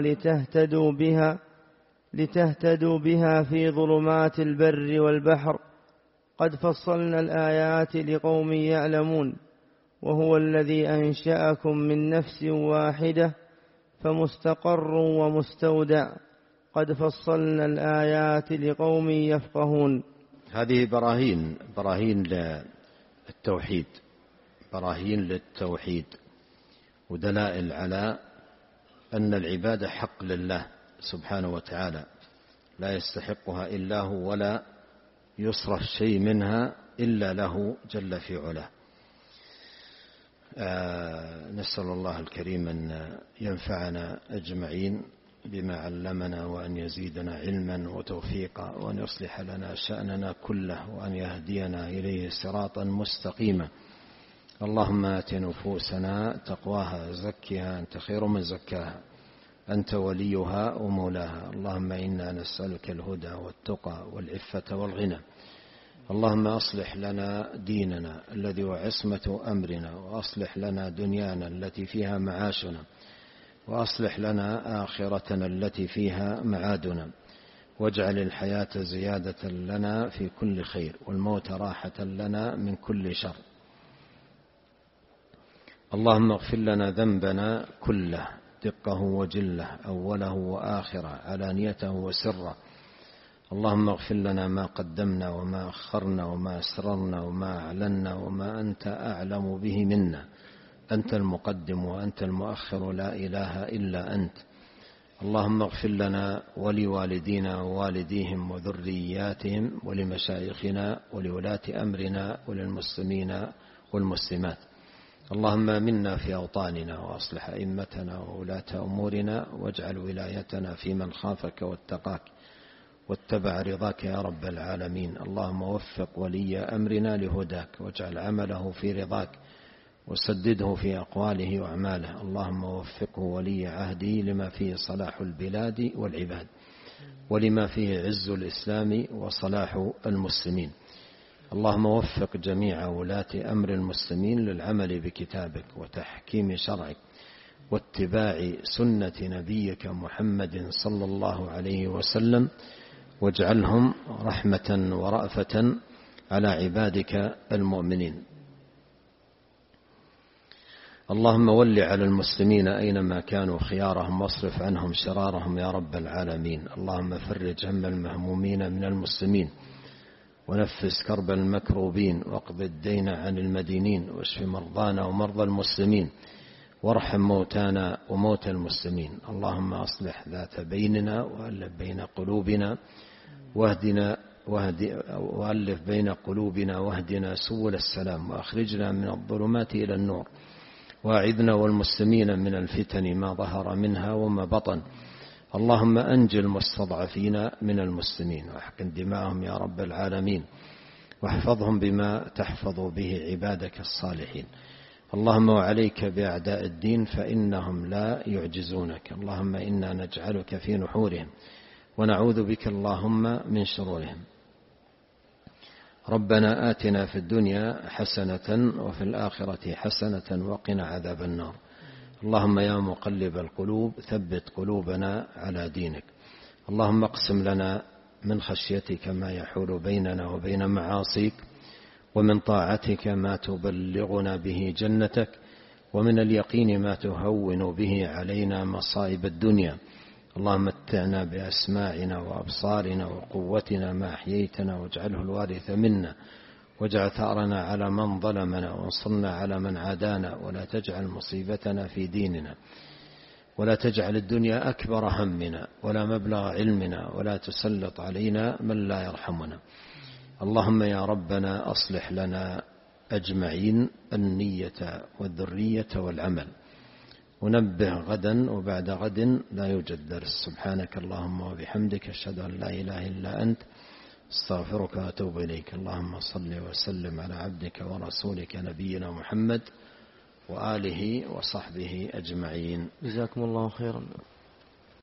لتهتدوا بها في ظلمات البر والبحر، قد فصلنا الآيات لقوم يعلمون. وهو الذي أنشأكم من نفس واحدة فمستقر ومستودع، قد فصلنا الآيات لقوم يفقهون. هذه براهين للتوحيد ودلائل على أن العبادة حق لله سبحانه وتعالى، لا يستحقها إلا هو، ولا يصرف شيء منها إلا له جل في علاه. نسأل الله الكريم أن ينفعنا أجمعين بما علمنا، وأن يزيدنا علما وتوفيقا، وأن يصلح لنا شأننا كله، وأن يهدينا إليه صراطا مستقيما. اللهم آت نفوسنا تقواها، زكها أنت خير من زكاها، أنت وليها ومولاها. اللهم إنا نسألك الهدى والتقى والعفة والغنى. اللهم أصلح لنا ديننا الذي هو عصمة أمرنا، وأصلح لنا دنيانا التي فيها معاشنا، وأصلح لنا آخرتنا التي فيها معادنا، واجعل الحياة زيادة لنا في كل خير، والموت راحة لنا من كل شر. اللهم اغفر لنا ذنبنا كله، دقه وجله، أوله وآخره، علانيته وسره، اللهم اغفر لنا ما قدمنا وما أخرنا وما أسررنا وما أعلنا وما أنت أعلم به منا، أنت المقدم وأنت المؤخر، لا إله إلا أنت. اللهم اغفر لنا ولوالدينا ووالديهم وذرياتهم ولمشايخنا ولولاة أمرنا وللمسلمين والمسلمات. اللهم آمنا في أوطاننا وأصلح أئمتنا وولاة أمورنا، واجعل ولايتنا في من خافك واتقاك واتبع رضاك يا رب العالمين. اللهم وفق ولي أمرنا لهداك، واجعل عمله في رضاك، وسدده في أقواله وأعماله. اللهم وفقه ولي عهده لما فيه صلاح البلاد والعباد، ولما فيه عز الإسلام وصلاح المسلمين. اللهم وفق جميع ولاة أمر المسلمين للعمل بكتابك وتحكيم شرعك واتباع سنة نبيك محمد صلى الله عليه وسلم، واجعلهم رحمة ورأفة على عبادك المؤمنين. اللهم ول على المسلمين أينما كانوا خيارهم، واصرف عنهم شرارهم يا رب العالمين. اللهم فرج هم المهمومين من المسلمين، ونفس كرب المكروبين، واقض الدين عن المدينين، واشف مرضانا ومرضى المسلمين، وارحم موتانا وموتى المسلمين. اللهم أصلح ذات بيننا وألف بين قلوبنا وألف بين قلوبنا واهدنا سبل السلام، وأخرجنا من الظلمات إلى النور، وأعذنا والمسلمين من الفتن ما ظهر منها وما بطن. اللهم أنجِ المستضعفين من المسلمين، واحقن دماءهم يا رب العالمين، واحفظهم بما تحفظ به عبادك الصالحين. اللهم وعليك بأعداء الدين فإنهم لا يعجزونك. اللهم إنا نجعلك في نحورهم، ونعوذ بك اللهم من شرورهم. ربنا آتنا في الدنيا حسنة وفي الآخرة حسنة وقنا عذاب النار. اللهم يا مقلب القلوب ثبت قلوبنا على دينك. اللهم اقسم لنا من خشيتك ما يحول بيننا وبين معاصيك، ومن طاعتك ما تبلغنا به جنتك، ومن اليقين ما تهون به علينا مصائب الدنيا. اللهم متعنا بأسماعنا وأبصارنا وقوتنا ما أحييتنا، واجعله الوارث منا، واجعل ثأرنا على من ظلمنا، وانصرنا على من عادانا، ولا تجعل مصيبتنا في ديننا، ولا تجعل الدنيا أكبر همنا ولا مبلغ علمنا، ولا تسلط علينا من لا يرحمنا. اللهم يا ربنا أصلح لنا أجمعين النية والذرية والعمل. ونبه غدا وبعد غد لا يوجد درس. سبحانك اللهم وبحمدك، أشهد أن لا إله إلا أنت، استغفرك وأتوب إليك. اللهم صل وسلم على عبدك ورسولك نبينا محمد وآله وصحبه أجمعين. جزاكم الله خيرا.